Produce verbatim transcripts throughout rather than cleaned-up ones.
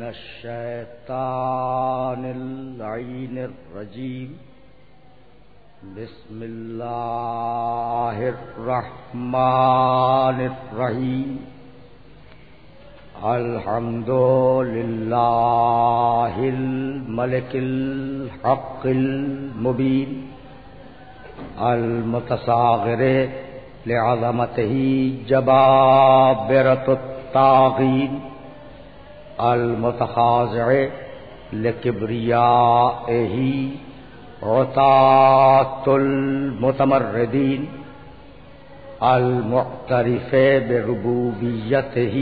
من الشیطان اللعین الرجیم بسم اللہ الرحمن الرحیم الحمد للہ الملک الحق المبین المتصاغر لعظمتہ جبابرۃ الطاغین المتخاضع لکبریائہ عطاة المتمردین المعترف بربوبیتہ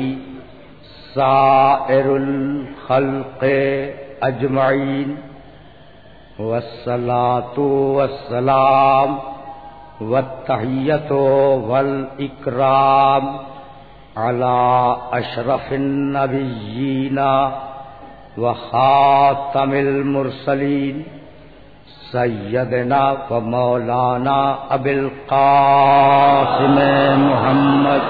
سائر الخلق اجمعین والصلاة والسلام والتحیۃ والاکرام علی اشرف النبیین وخاتم المرسلین سیدنا و مولانا ابی القاسم محمد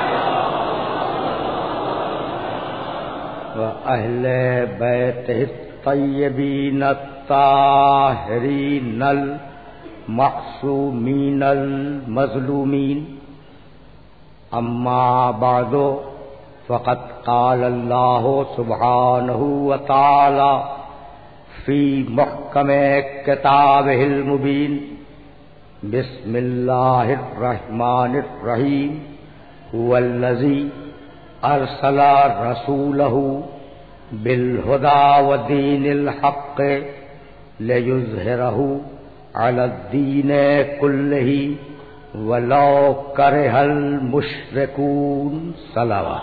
و اہل بیتہ الطیبین الطاہرین المعصومین المظلومین اما بعد فقد قال اللہ سبحانہ وتعالی فی محکم کتابہ المبین بسم اللہ الرحمن الرحیم هو الذی ارسل رسولہ بالہدی ودین الحق لیظہرہ علی الدین کلہ ولو کرہ المشرکون صلوات.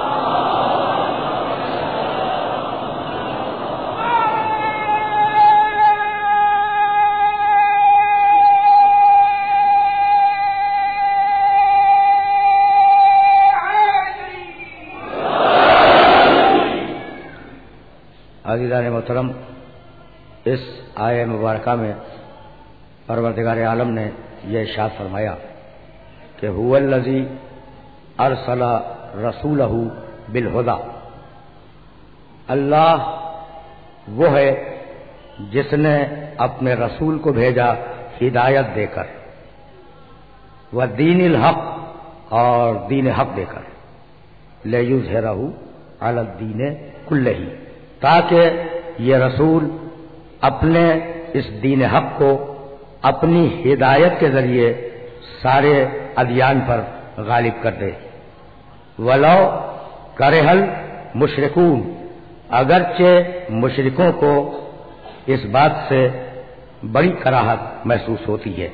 عزیزان محترم، اس آیہ مبارکہ میں پروردگار عالم نے یہ ارشاد فرمایا کہ هو الذی ارسل رسولہ بالہدی، اللہ وہ ہے جس نے اپنے رسول کو بھیجا ہدایت دے کر، ودین الحق اور دین حق دے کر، لیظہرہ علی الدین کلہ، تاکہ یہ رسول اپنے اس دین حق کو اپنی ہدایت کے ذریعے سارے ادیان پر غالب کر دے. ولو کرہ المشرکون، اگرچہ مشرکوں کو اس بات سے بڑی کراہت محسوس ہوتی ہے.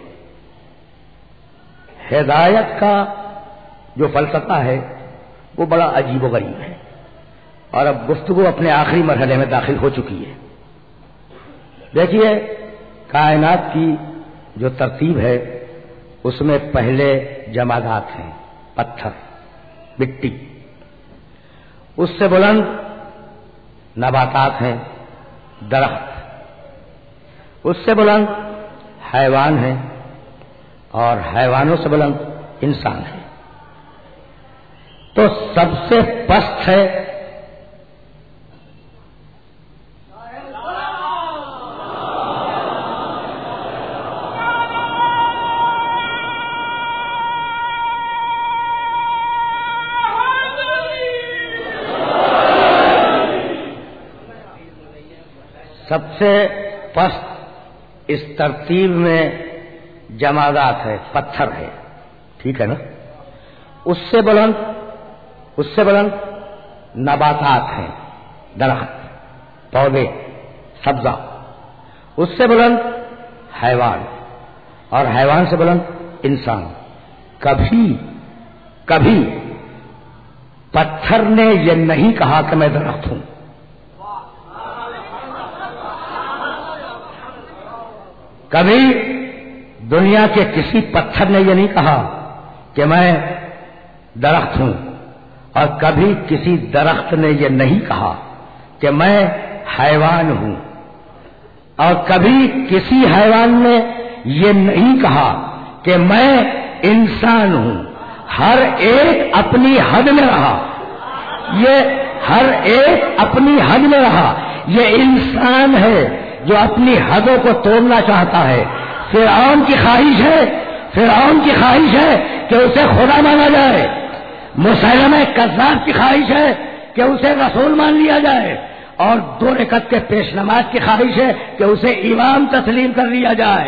ہدایت کا جو فلسفہ ہے وہ بڑا عجیب و غریب ہے، اور اب گفتگو اپنے آخری مرحلے میں داخل ہو چکی ہے. دیکھیے، کائنات کی جو ترتیب ہے اس میں پہلے جمادات ہیں، پتھر، مٹی، اس سے بلند نباتات ہیں، درخت، اس سے بلند حیوان ہیں، اور حیوانوں سے بلند انسان ہے. تو سب سے پست ہے سب سے پست اس ترتیب میں جمادات ہے، پتھر ہے، ٹھیک ہے نا. اس سے بلند اس سے بلند نباتات ہیں، درخت، پودے، سبزہ. اس سے بلند حیوان، اور حیوان سے بلند انسان. کبھی کبھی پتھر نے یہ نہیں کہا کہ میں درخت ہوں. کبھی دنیا کے کسی پتھر نے یہ نہیں کہا کہ میں درخت ہوں، اور کبھی کسی درخت نے یہ نہیں کہا کہ میں حیوان ہوں، اور کبھی کسی حیوان نے یہ نہیں کہا کہ میں انسان ہوں. ہر ایک اپنی حد میں رہا. یہ ہر ایک اپنی حد میں رہا. یہ انسان ہے جو اپنی حدوں کو توڑنا چاہتا ہے. فرعون کی خواہش ہے فرعون کی خواہش ہے کہ اسے خدا مانا جائے. مسیلمہ کذاب کی خواہش ہے کہ اسے رسول مان لیا جائے. اور دو رکعت کے پیش نماز کی خواہش ہے کہ اسے امام تسلیم کر لیا جائے.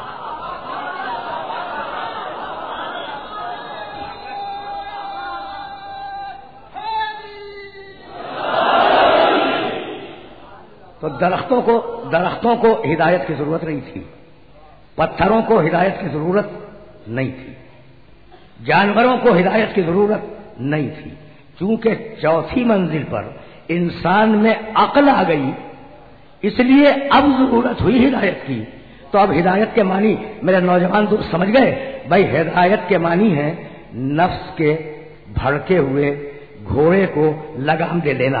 تو درختوں کو درختوں کو ہدایت کی ضرورت نہیں تھی، پتھروں کو ہدایت کی ضرورت نہیں تھی، جانوروں کو ہدایت کی ضرورت نہیں تھی. چونکہ چوتھی منزل پر انسان میں عقل آ گئی، اس لیے اب ضرورت ہوئی ہدایت کی. تو اب ہدایت کے معنی میرے نوجوان دوست سمجھ گئے. بھائی ہدایت کے معنی ہے نفس کے بھڑکے ہوئے گھوڑے کو لگام دے دینا.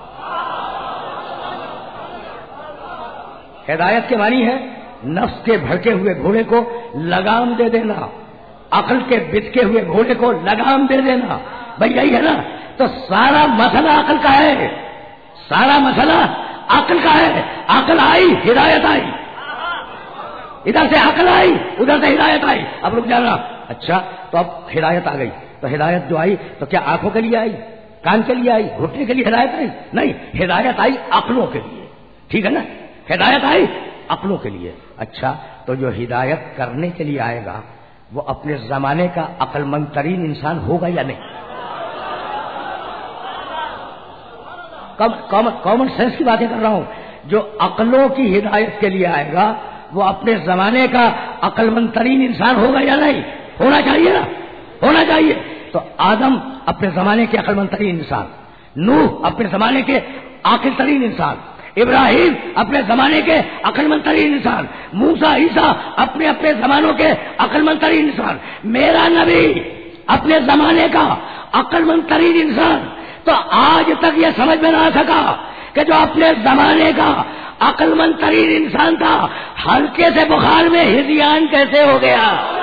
ہدایت کے معنی ہے نفس کے بھڑکے ہوئے گھوڑے کو لگام دے دینا، عقل کے بچکے ہوئے گھوڑے کو لگام دے دینا. بھائی یہی ہے نا. تو سارا مسئلہ عقل کا ہے، سارا مسئلہ عقل کا ہے. عقل آئی ہدایت آئی، ادھر سے عقل آئی ادھر سے ہدایت آئی. اب رک جانا. اچھا تو اب ہدایت آ گئی، تو ہدایت جو آئی تو کیا آنکھوں کے لیے آئی، کان کے لیے آئی، گھٹنے کے لیے ہدایت آئی؟ نہیں، ہدایت آئی عقلوں کے لیے. ٹھیک ہے نا، ہدایت آئی عقلوں کے لیے. اچھا تو جو ہدایت کرنے کے لیے آئے گا وہ اپنے زمانے کا عقل مند ترین انسان ہوگا یا نہیں؟ کامن سینس کی باتیں کر رہا ہوں. جو عقلوں کی ہدایت کے لیے آئے گا وہ اپنے زمانے کا عقل مند ترین انسان ہوگا یا نہیں؟ ہونا چاہیے نا، ہونا چاہیے. تو آدم اپنے زمانے کے عقل مند ترین انسان، نوح اپنے زمانے کے عاقل ترین انسان، ابراہیم اپنے زمانے کے عقل مند ترین انسان، موسیٰ عیسیٰ اپنے اپنے زمانوں کے عقل مند ترین انسان، میرا نبی اپنے زمانے کا عقل مند ترین انسان. تو آج تک یہ سمجھ میں نہ آ سکا کہ جو اپنے زمانے کا عقل مند ترین انسان تھا ہلکے سے بخار میں ہذیان کیسے ہو گیا.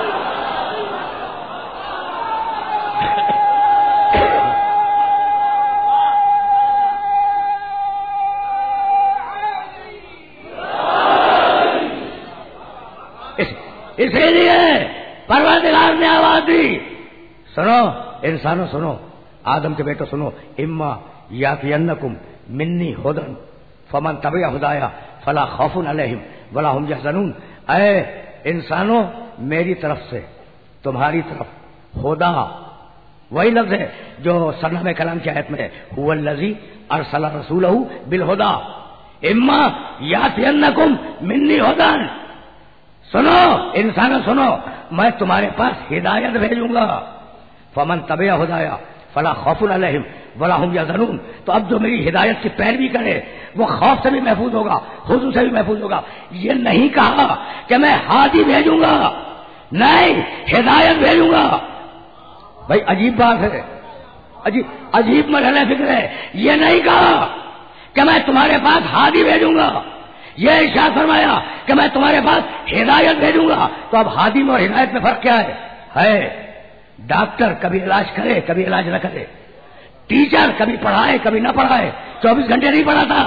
اسی لیے پروردگار نے آواز دی، سنو انسانوں سنو، آدم کے بیٹو سنو، اما یاتینکم منی ہدن فمن تبع ہدایا فلا خوف علیہم ولا هم یحزنون. اے انسانوں میری طرف سے تمہاری طرف ہدا، وہی لفظ ہے جو سرنامہ کلام کی آیت میں ہے، هو الذی ارسل رسولہ بالہدی اما یاتینکم منی ہدن. سنو انسانوں سنو، میں تمہارے پاس ہدایت بھیجوں گا. فمن تبع ہدایا فلا خوف علیہم ولا هم یحزنون. تو اب جو میری ہدایت کی پیروی کرے وہ خوف سے بھی محفوظ ہوگا، حزن سے بھی محفوظ ہوگا. یہ نہیں کہا کہ میں ہادی بھیجوں گا، نہیں، ہدایت بھیجوں گا. بھائی عجیب بات ہے، عجیب عجیب مرحلہ فکر ہے. یہ نہیں کہا کہ میں تمہارے پاس ہادی بھیجوں گا، یہ ارشاد فرمایا کہ میں تمہارے پاس ہدایت بھیجوں گا. تو اب ہادی میں اور ہدایت میں فرق کیا ہے؟ ہے ڈاکٹر کبھی علاج کرے کبھی علاج نہ کرے، ٹیچر کبھی پڑھائے کبھی نہ پڑھائے، چوبیس گھنٹے نہیں پڑھاتا.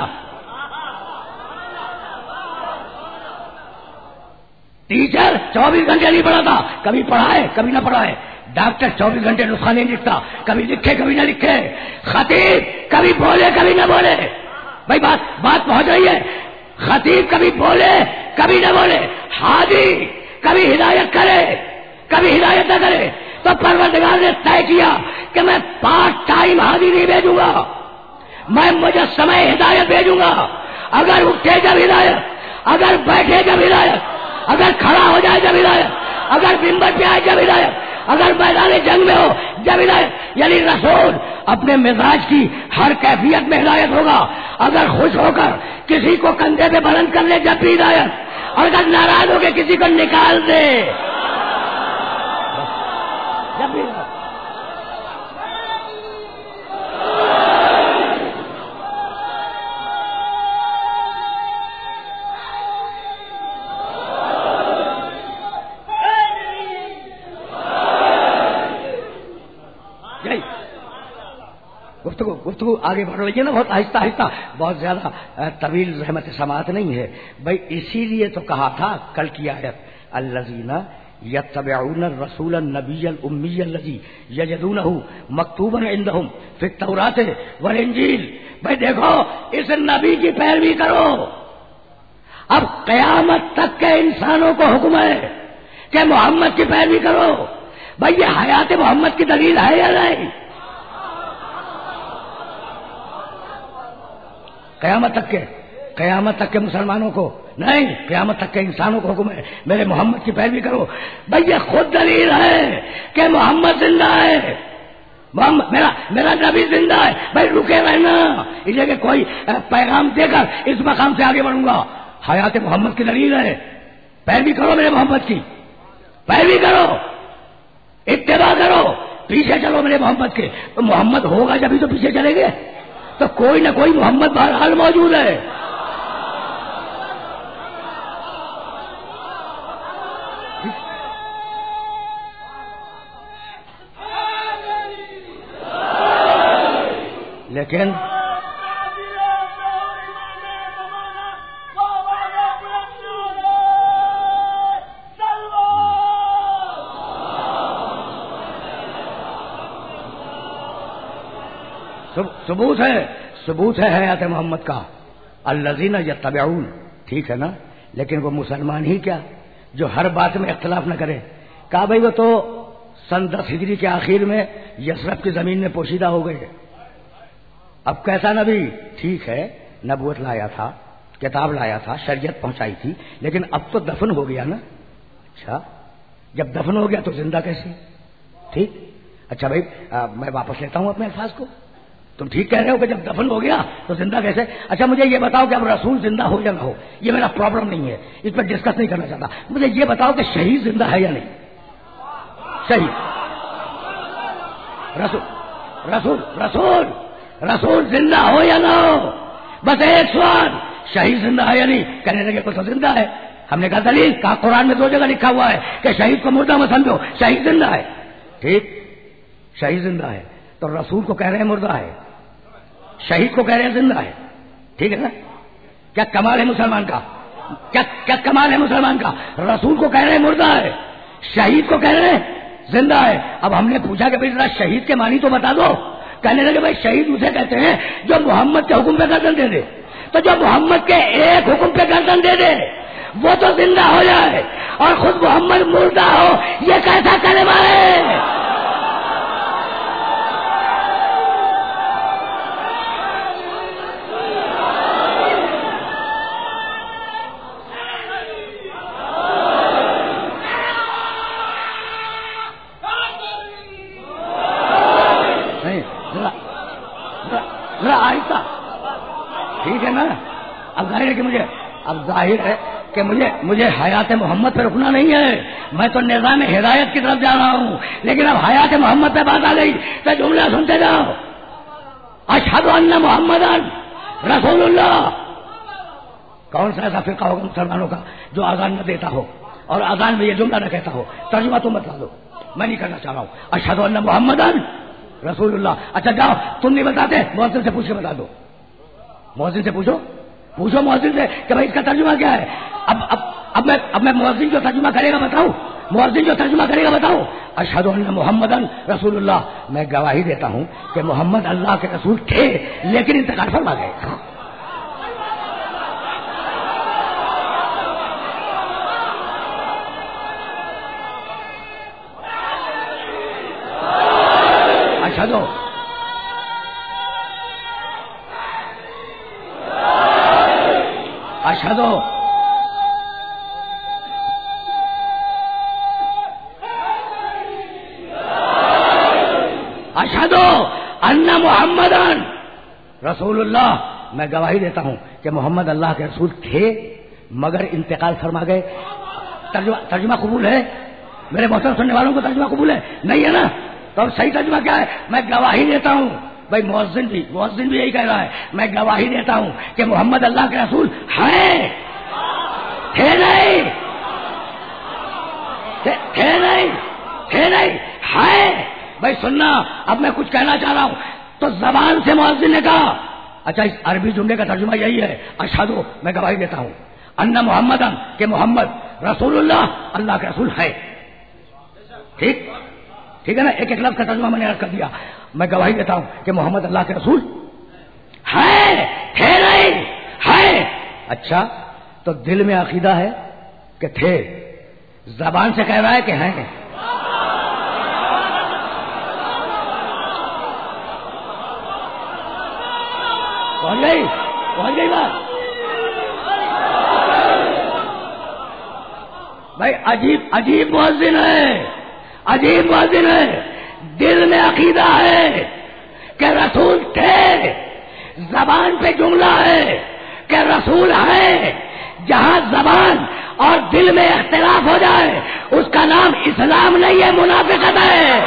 ٹیچر چوبیس گھنٹے نہیں پڑھاتا، کبھی پڑھائے کبھی نہ پڑھائے. ڈاکٹر چوبیس گھنٹے نسخہ نہیں لکھتا، کبھی لکھے کبھی نہ لکھے. خطیب کبھی بولے کبھی نہ بولے. بھائی بات بات پہنچ رہی ہے. خطیب کبھی بولے کبھی نہ بولے، ہادی کبھی ہدایت کرے کبھی ہدایت نہ کرے. تو پروردگار نے طے کیا کہ میں پارٹ ٹائم ہادی نہیں بھیجوں گا، میں مجسمہ ہدایت بھیجوں گا. اگر اٹھے جب ہدایت، اگر بیٹھے جب ہدایت، اگر کھڑا ہو جائے جب ہدایت، اگر ممبر پہ آئے جب ہدایت، اگر میدان جنگ میں ہو جب ہدایت. یعنی رسول اپنے مزاج کی ہر کیفیت میں ہدایت ہوگا. اگر خوش ہو کر کسی کو کندھے پہ بلند کر لے جب بھی ہدایت، اور اگر ناراض ہو کے کسی کو نکال دے جب بھی ہدایت. گفتگو گفتگو آگے بڑھ رہی ہے نا بہت آہستہ آہستہ، بہت زیادہ طویل رحمت سماعت نہیں ہے بھائی. اسی لیے تو کہا تھا کل کی آیت الذین یتبعون الرسول النبی الامی الذی یجدونہ مکتوبا عندہم فی التوراۃ والانجیل. بھائی دیکھو اس نبی کی پیروی کرو. اب قیامت تک کے انسانوں کو حکم ہے کہ محمد کی پیروی کرو. بھائی یہ حیات محمد کی دلیل ہے یا نہیں؟ قیامت تک کے قیامت تک کے مسلمانوں کو نہیں، قیامت تک کے انسانوں کو حکم ہے میرے محمد کی پیروی کرو. بھائی یہ خود دلیل ہے کہ محمد زندہ ہے، محمد میرا میرا نبی زندہ ہے. بھائی رکے رہنا، اس لیے کہ کوئی پیغام دے کر اس مقام سے آگے بڑھوں گا. حیات محمد کی دلیل ہے، پیروی کرو میرے محمد کی، پیروی کرو، اتباع کرو، پیچھے چلو میرے محمد کے. تو محمد ہوگا جبھی تو پیچھے چلیں گے. تو کوئی نہ کوئی محمد بہرحال موجود ہے. لیکن ثبوت ہے ثبوت ہے حیات محمد کا. الذین یتبعون، ٹھیک ہے نا، لیکن وہ مسلمان ہی کیا جو ہر بات میں اختلاف نہ کرے. کہا بھائی وہ تو سن دس ہجری کے آخر میں یثرب کی زمین میں پوشیدہ ہو گئے. اب کیسا نبی؟ ٹھیک ہے نبوت لایا تھا، کتاب لایا تھا، شریعت پہنچائی تھی، لیکن اب تو دفن ہو گیا نا. اچھا جب دفن ہو گیا تو زندہ کیسے؟ ٹھیک، اچھا بھائی میں واپس لیتا ہوں اپنے الفاظ کو. تم ٹھیک کہہ رہے ہو کہ جب دفن ہو گیا تو زندہ کیسے؟ اچھا مجھے یہ بتاؤ کہ اب رسول زندہ ہو یا نہ ہو، یہ میرا پرابلم نہیں ہے، اس پر ڈسکس نہیں کرنا چاہتا. مجھے یہ بتاؤ کہ شہید زندہ ہے یا نہیں؟ شہید رسول رسول رسول رسول زندہ ہو یا نہ ہو، بس ایک سوال، شہید زندہ ہے یا نہیں؟ کہنے لگے تو زندہ ہے. ہم نے کہا دلیل؟ کہا قرآن میں دو جگہ لکھا ہوا ہے کہ شہید کو مردہ مت سمجھو، شہید زندہ ہے. ٹھیک، شہید زندہ ہے تو رسول کو کہہ رہے ہیں مردہ ہے، شہید کو کہہ رہے ہیں زندہ ہے. ٹھیک ہے نا؟ کیا کمال ہے مسلمان کا؟ کیا کیا کمال ہے مسلمان کا؟ رسول کو کہہ رہے ہیں مردہ ہے، شہید کو کہہ رہے ہیں زندہ ہے. اب ہم نے پوچھا کہ بھائی ذرا شہید کے معنی تو بتا دو. کہنے لگے بھائی شہید اسے کہتے ہیں جو محمد کے حکم پہ گردن دے دے. تو جو محمد کے ایک حکم پہ گردن دے دے وہ تو زندہ ہو جائے، اور خود محمد مردہ ہو، یہ کیسا کلمہ ہے؟ ٹھیک ہے نا؟ اب ظاہر ہے کہ مجھے اب ظاہر ہے کہ مجھے مجھے حیات محمد پہ رکنا نہیں ہے، میں تو نظام ہدایت کی طرف جا رہا ہوں. لیکن اب حیات محمد پہ بات آ گئی تو جملہ سنتے جاؤ. اشہد ان محمدن رسول اللہ. کون سا ایسا فرقہ ہوگا مسلمانوں کا جو اذان نہ دیتا ہو اور اذان میں یہ جملہ نہ کہتا ہو؟ ترجمہ تو بتا دو، میں نہیں کرنا چاہ رہا ہوں. اشہد ان محمدن رسول اللہ. اچھا جاؤ، تم نہیں بتاتے، مؤذن سے پوچھ کے بتا دو. مؤذن سے پوچھو پوچھو مؤذن سے کہ بھائی اس کا ترجمہ کیا ہے. اب اب اب میں اب میں مؤذن جو ترجمہ کرے گا بتاؤں، مؤذن جو ترجمہ کرے گا بتاؤں. اشہد ان محمدن رسول اللہ. میں گواہی دیتا ہوں کہ محمد اللہ کے رسول تھے لیکن انتقال فرما گئے. اشہد اشہد اشہد ان محمدن رسول اللہ. میں گواہی دیتا ہوں کہ محمد اللہ کے رسول تھے مگر انتقال فرما گئے. ترجمہ ترجمہ قبول ہے میرے محترم سننے والوں کو؟ ترجمہ قبول ہے؟ نہیں ہے نا؟ تو اب صحیح ترجمہ کیا ہے؟ میں گواہی دیتا ہوں. بھائی مؤذن بھی مؤذن بھی یہی کہہ رہا ہے، میں گواہی دیتا ہوں کہ محمد اللہ کے رسول ہیں. تھے نہیں تھے نہیں تھے نہیں ہیں. بھائی سننا، اب میں کچھ کہنا چاہ رہا ہوں. تو زبان سے مؤذن نے کہا اچھا اس عربی جملے کا ترجمہ یہی ہے اشہدو میں گواہی دیتا ہوں ان محمد کہ محمد رسول اللہ اللہ کے رسول ہے. ٹھیک ٹھیک ہے نا, ایک ایک لفظ کا ترجمہ میں نے عرض کر دیا. میں گواہی دیتا ہوں کہ محمد اللہ کے رسول ہے ہے نہیں ہے. اچھا تو دل میں عقیدہ ہے کہ تھے, زبان سے کہہ رہا ہے کہ ہیں. پہنچ گئی پہنچ گئی بات بھائی. عجیب عجیب مؤذن ہے, عجیب مؤذن ہے. دل میں عقیدہ ہے کہ رسول تھے, زبان پہ جملہ ہے کہ رسول ہے. جہاں زبان اور دل میں اختلاف ہو جائے اس کا نام اسلام نہیں ہے, منافقت ہے.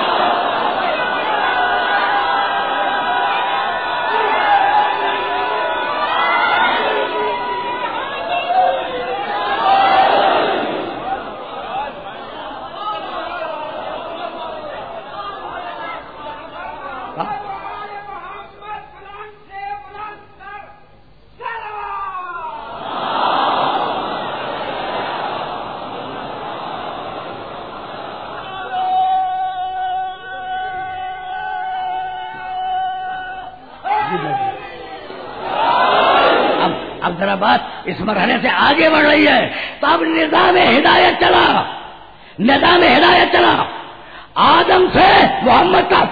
بات اس مرحلے سے آگے بڑھ رہی ہے تو اب نظام ہدایت چلا, نظام ہدایت چلا آدم سے محمد تک.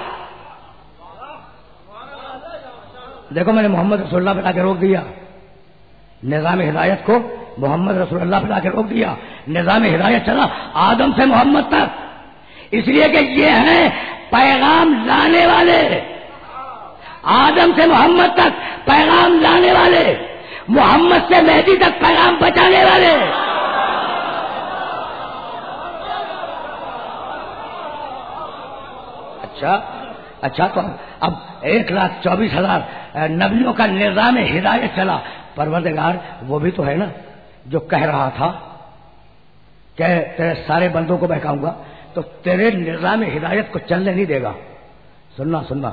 دیکھو میں نے محمد رسول اللہ پہ لا کے روک دیا, نظام ہدایت کو محمد رسول اللہ پہ لا کے روک دیا. نظام ہدایت چلا آدم سے محمد تک, اس لیے کہ یہ ہیں پیغام لانے والے. آدم سے محمد تک پیغام لانے والے, محمد سے مہدی تک پیغام بچانے والے. اچھا اچھا تو اب ایک لاکھ چوبیس ہزار نبیوں کا نظام ہدایت چلا. پروردگار وہ بھی تو ہے نا جو کہہ رہا تھا کہ تیرے سارے بندوں کو بہکاؤں گا, تو تیرے نظام ہدایت کو چلنے نہیں دے گا. سننا سننا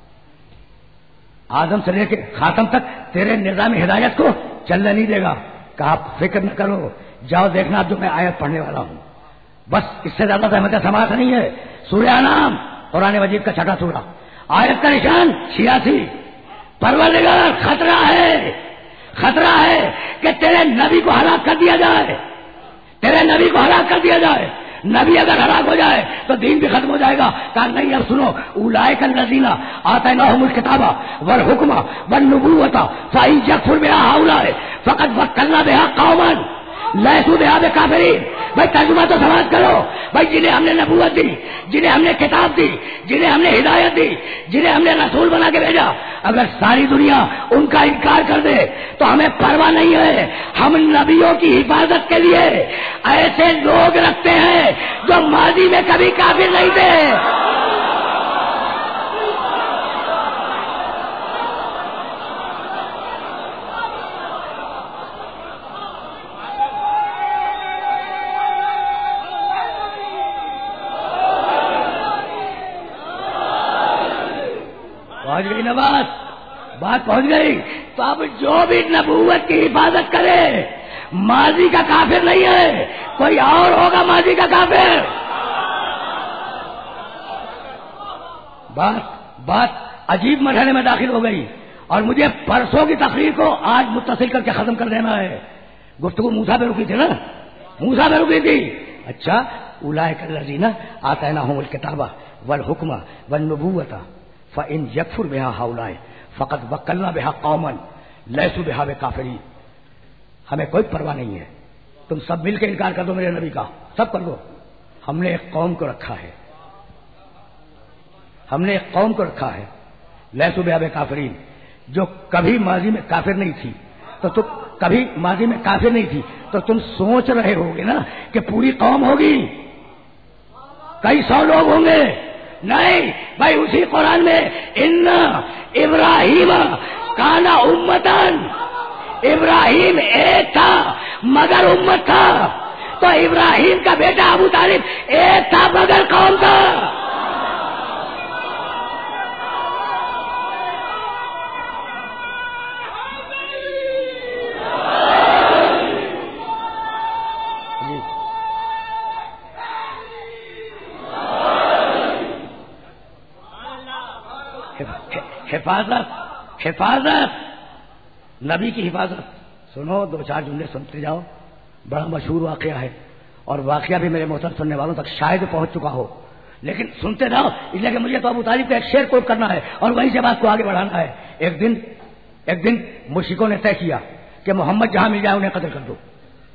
آدم سے لے کے خاتم تک تیرے نظام ہدایت کو چلنے نہیں دے گا. کہا فکر نہ کرو, جاؤ دیکھنا جو میں آیت پڑھنے والا ہوں. بس اس سے زیادہ سہمت سماعت نہیں ہے. سورہ انعام قرآن مجید کا چھٹا سورہ, آیت کا نشان چھیاسی. پروردگار خطرہ ہے, خطرہ ہے کہ تیرے نبی کو ہلاک کر دیا جائے, تیرے نبی کو ہلاک کر دیا جائے. نبی اگر ہلاک ہو جائے تو دین بھی ختم ہو جائے گا. کہا نہیں, اب سنو, اولئک الذین آتیناہم الکتاب والحکم والنبوۃ فإن یکفر بہا ہؤلاء فقد وکلنا بہا قوما لیسوا بہا بکافرین. بھائی ترجمہ تو سماعت کرو. بھائی جنہیں ہم نے نبوت دی, جنہیں ہم نے کتاب دی, جنہیں ہم نے ہدایت دی, جنہیں ہم نے رسول بنا کے بھیجا, اگر ساری دنیا ان کا انکار کر دے تو ہمیں پرواہ نہیں ہے. ہم نبیوں کی حفاظت کے لیے ایسے لوگ رکھتے ہیں جو ماضی میں کبھی کافر نہیں تھے. پہنچ گئی نا بات, بات پہنچ گئی. تو اب جو بھی نبوت کی حفاظت کرے ماضی کا کافر نہیں ہے, کوئی اور ہوگا ماضی کا کافر. بات بات عجیب مرحلے میں داخل ہو گئی, اور مجھے پرسوں کی تقریر کو آج متصل کر کے ختم کر دینا ہے. گفتگو موسیٰ پہ رکی تھی نا, موسیٰ پہ رکی تھی. اچھا, اولئک الذین آتیناہم الکتاب والحکم والنبوۃ فإن یکفر بہا ہؤلاء فقد وکلنا بہا قوما لیسوا بہا بکافرین. ہمیں کوئی پرواہ نہیں ہے, تم سب مل کے انکار کر دو میرے نبی کا, سب کر دو. ہم نے ایک قوم کو رکھا ہے, ہم نے ایک قوم کو رکھا ہے لیسوا بہا بکافرین, جو کبھی ماضی میں کافر نہیں تھی. تو تم کبھی ماضی میں کافر نہیں تھی تو تم سوچ رہے ہوگے نا کہ پوری قوم ہوگی, کئی سو لوگ ہوں گے. نہیں بھائی, اسی قرآن میں ان ابراہیم کانا امتن, ابراہیم ایک تھا مگر امت تھا. تو ابراہیم کا بیٹا ابو طالب ایک تھا مگر قوم تھا. حفاظت حفاظت نبی کی حفاظت. سنو دو چار جملے سنتے جاؤ. بڑا مشہور واقعہ ہے اور واقعہ بھی میرے محترم سننے والوں تک شاید پہنچ چکا ہو, لیکن سنتے رہو اس لیے کہ مجھے تو ابو طالب کا ایک شعر کوٹ کرنا ہے اور وہیں سے بات کو آگے بڑھانا ہے. ایک دن ایک دن مشرکوں نے طے کیا کہ محمد جہاں مل جائے انہیں قتل کر دو.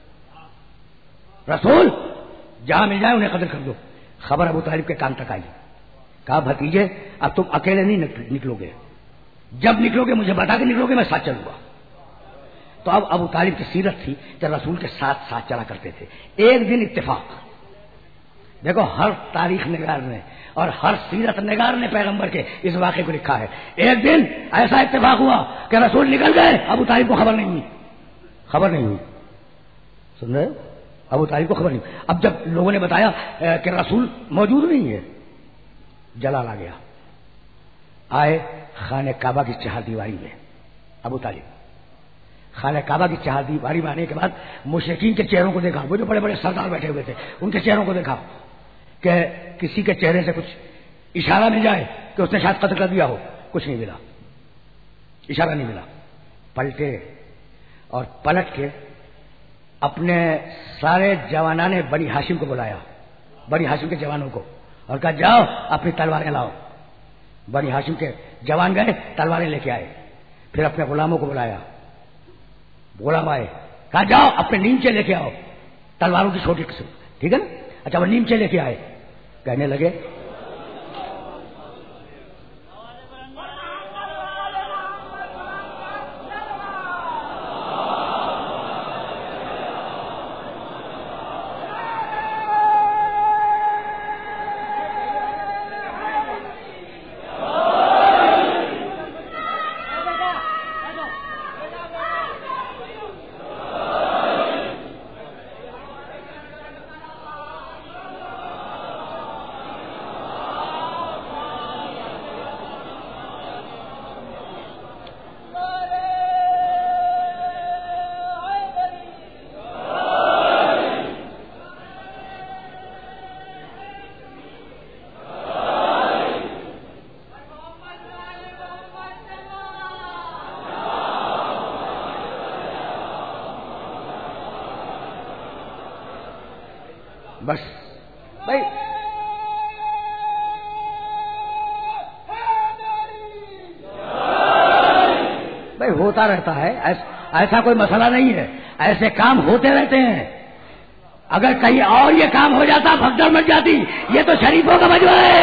رسول جہاں مل جائے انہیں قتل کر دو. خبر ابو طالب کے کان تک آئی. کہا بھتیجے اب تم اکیلے نہیں نکلو گے, جب نکلو گے مجھے بتا کے نکلو گے, میں ساتھ چلوں گا. تو اب ابو طالب کی سیرت تھی کہ رسول کے ساتھ ساتھ چلا کرتے تھے. ایک دن اتفاق, دیکھو ہر تاریخ نگار نے اور ہر سیرت نگار نے پیغمبر کے اس واقعے کو لکھا ہے. ایک دن ایسا اتفاق ہوا کہ رسول نکل گئے, ابو طالب کو خبر نہیں ہوئی. خبر نہیں ہوئی سن رہے ابو طالب کو خبر نہیں. اب جب لوگوں نے بتایا کہ رسول موجود نہیں ہے, جلال آ گیا. آئے خانہ کعبہ کی چہار دیواری میں. ابو طالب خانہ کعبہ کی چہار دیواری میں آنے کے بعد مشرکین کے چہروں کو دیکھا. وہ جو بڑے بڑے سردار بیٹھے ہوئے تھے ان کے چہروں کو دیکھا کہ کسی کے چہرے سے کچھ اشارہ مل جائے کہ اس نے شاید قتل کر دیا ہو. کچھ نہیں ملا, اشارہ نہیں ملا. پلٹے اور پلٹ کے اپنے سارے جوانان نے بنی ہاشم کو بلایا, بنی ہاشم کے جوانوں کو, اور کہا جاؤ اپنی تلواریں لاؤ. بنی ہاشم کے جوان گئے, تلواریں لے کے آئے. پھر اپنے غلاموں کو بلایا, غلام آئے. کہا جاؤ اپنے نیمچے لے کے آؤ, تلواروں کی چھوٹی قسم, ٹھیک ہے نا. اچھا وہ نیمچے لے کے آئے. کہنے لگے بس بھائی بھائی ہوتا رہتا ہے, ایسا کوئی مسئلہ نہیں ہے. ایسے کام ہوتے رہتے ہیں. اگر کہیں اور یہ کام ہو جاتا بھگدڑ مچ جاتی. یہ تو شریفوں کا مجمع ہے.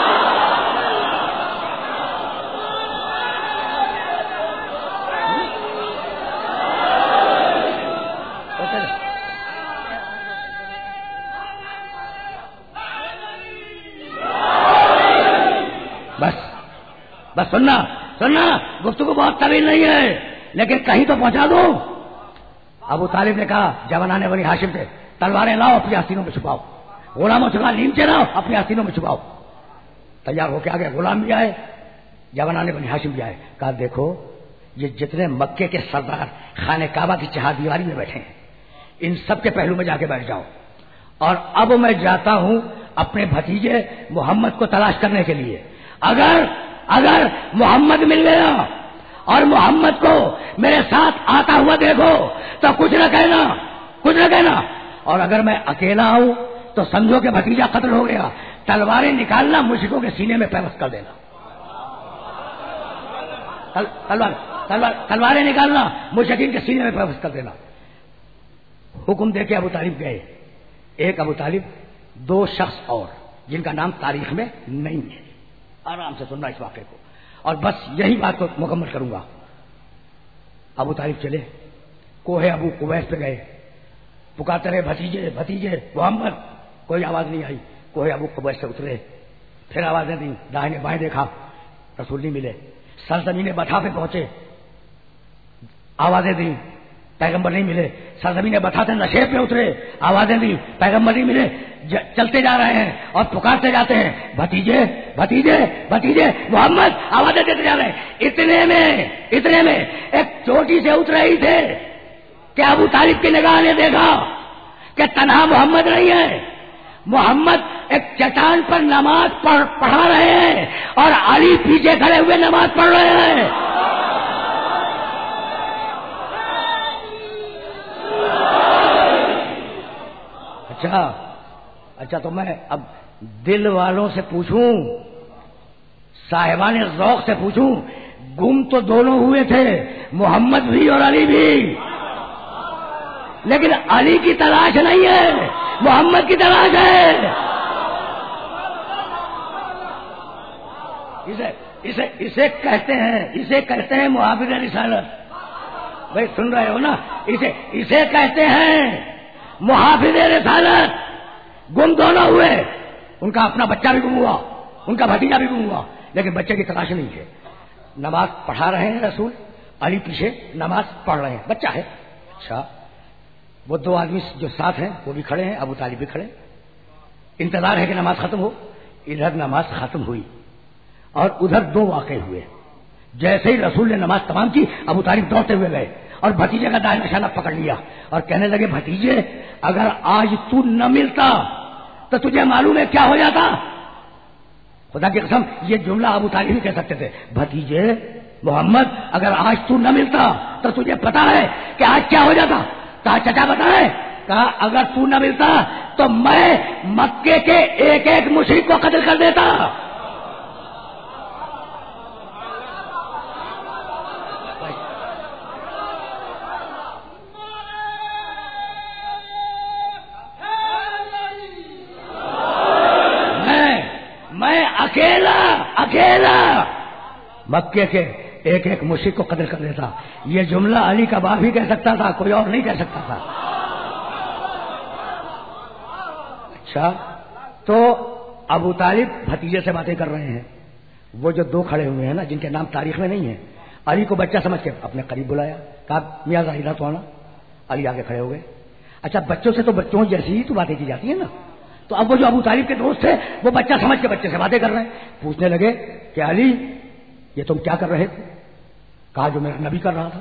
بس سننا سننا گفتگو بہت طویل نہیں ہے لیکن کہیں تو پہنچا دو. ابو طالب نے کہا جوانان بنی ہاشم سے تلواریں لاؤ اپنی آستینوں میں چھپاؤ, غلاموں سے کہا نیمچے لاؤ اپنی آستینوں میں چھپاؤ. تیار ہو کے آگے غلام بھی آئے, جوانان بنی ہاشم بھی آئے. کہا دیکھو یہ جتنے مکے کے سردار خانہ کعبہ کی چہار دیواری میں بیٹھے ہیں ان سب کے پہلو میں جا کے بیٹھ جاؤ, اور اب میں جاتا ہوں اپنے بھتیجے محمد کو تلاش کرنے کے لیے. اگر اگر محمد مل گیا اور محمد کو میرے ساتھ آتا ہوا دیکھو تو کچھ نہ کہنا, کچھ نہ کہنا. اور اگر میں اکیلا ہوں تو سمجھو کہ بھتیجا قتل ہو گیا. تلواریں نکالنا, مشرکوں کے سینے میں پیوست کر دینا. تلوار تلوار تلواریں نکالنا, مشرکین کے سینے میں پیوست کر دینا. حکم دے کے ابو طالب گئے. ایک ابو طالب, دو شخص اور جن کا نام تاریخ میں نہیں ہے. آرام سے سننا اس واقعے کو اور بس یہی بات کو مکمل کروں گا. ابو طالب چلے, کوہ ابو قبیس پہ گئے, پکارتے رہے بھتیجے بھتیجے محمد. کوئی آواز نہیں آئی. کوہ ابو قبیس سے اترے, پھر آوازیں دی, داہنے بائیں دیکھا, رسول نہیں ملے. سرزمین بٹھا پہ پہنچے, آوازیں دی, پیغمبر نہیں ملے. سرزمین بٹھا سے نشے پہ اترے, آوازیں دی, پیغمبر نہیں ملے. چلتے جا رہے ہیں اور پکارتے جاتے ہیں بھتیجے بھتیجے بھتیجے محمد, آوازیں دیتے جا رہے ہیں. اتنے میں اتنے میں ایک چوٹی سے اتر رہی تھے کہ ابو طالب کی نگاہ نے دیکھا کہ تنہا محمد نہیں ہے, محمد ایک چٹان پر نماز پڑھ پڑھا رہے ہیں اور علی پیچھے کھڑے ہوئے نماز پڑھ رہے ہیں. اچھا اچھا تو میں اب دل والوں سے پوچھوں, صاحبان ذوق سے پوچھوں, گم تو دونوں ہوئے تھے, محمد بھی اور علی بھی, لیکن علی کی تلاش نہیں ہے, محمد کی تلاش ہے. اسے اسے اسے کہتے ہیں اسے کہتے ہیں محافظ رسالت. بھائی سن رہے ہو نا, اسے اسے کہتے ہیں محافظ رسالت. گم دونوں ہوئے, ان کا اپنا بچہ بھی گم ہوا, ان کا بھتیجا بھی گم ہوا, لیکن بچے کی تلاش نہیں ہے. نماز پڑھا رہے ہیں رسول, علی پیچھے نماز پڑھ رہے ہیں, بچہ ہے. اچھا وہ دو آدمی جو ساتھ ہیں وہ بھی کھڑے ہیں, ابو طالب بھی کھڑے, انتظار ہے کہ نماز ختم ہو. ادھر نماز ختم ہوئی اور ادھر دو واقع ہوئے. جیسے ہی رسول نے نماز تمام کی, ابو طالب دوڑتے ہوئے گئے اور بھتیجے کا دائیں نشانہ پکڑ لیا اور کہنے لگے, بھتیجے اگر آج تو نہ ملتا تو تجھے معلوم ہے کیا ہو جاتا. خدا کی قسم یہ جملہ ابو طالب ہی کہہ سکتے تھے, بھتیجے محمد اگر آج تو نہ ملتا تو تجھے پتا ہے کہ آج کیا ہو جاتا. کہا چچا بتائے, کہا اگر تو نہ ملتا تو میں مکے کے ایک ایک مشرک کو قتل کر دیتا. اکیلا اکیلا مکے کے ایک ایک مشرک کو قتل کر دیتا. یہ جملہ علی کا باپ ہی کہہ سکتا تھا, کوئی اور نہیں کہہ سکتا تھا. اچھا تو ابو طالب بھتیجے سے باتیں کر رہے ہیں. وہ جو دو کھڑے ہوئے ہیں نا, جن کے نام تاریخ میں نہیں ہے, علی کو بچہ سمجھ کے اپنے قریب بلایا, کہا میاں ظاہرہ تو آنا. علی آگے کھڑے ہو گئے. اچھا بچوں سے تو بچوں جیسی ہی تو باتیں کی جاتی ہیں نا, تو اب وہ جو ابو طالب کے دوست تھے وہ بچہ سمجھ کے بچے سے باتیں کر رہے ہیں. پوچھنے لگے کہ علی یہ تم کیا کر رہے تھے؟ کہا جو میرا نبی کر رہا تھا.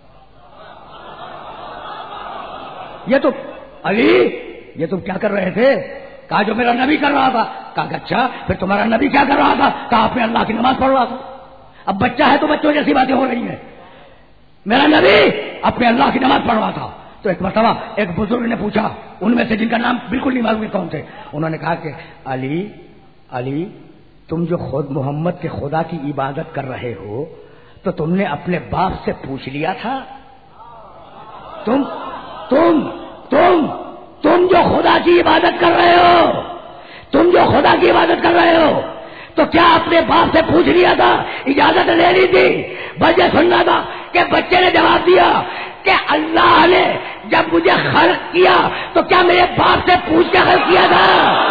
یہ تو علی یہ تم کیا کر رہے تھے؟ کہا جو میرا نبی کر رہا تھا. کہا کہ اچھا پھر تمہارا نبی کیا کر رہا تھا؟ کہا اپنے اللہ کی نماز پڑھ رہا تھا. اب بچہ ہے تو بچوں جیسی باتیں ہو رہی ہیں. میرا نبی اپنے اللہ کی نماز پڑھ رہا تھا. تو ایک مرتبہ ایک بزرگ نے پوچھا, ان میں سے جن کا نام بالکل نہیں معلوم کون تھے, انہوں نے کہا کہ علی علی تم جو خود محمد کے خدا کی عبادت کر رہے ہو تو تم نے اپنے باپ سے پوچھ لیا تھا. تم تم تم تم جو خدا کی عبادت کر رہے ہو تم جو خدا کی عبادت کر رہے ہو تو کیا اپنے باپ سے پوچھ لیا تھا, اجازت لے لی تھی؟ بچے سننا تھا کہ بچے نے جواب دیا کہ اللہ نے جب مجھے خلق کیا تو کیا میرے باپ سے پوچھ کے خلق کیا تھا؟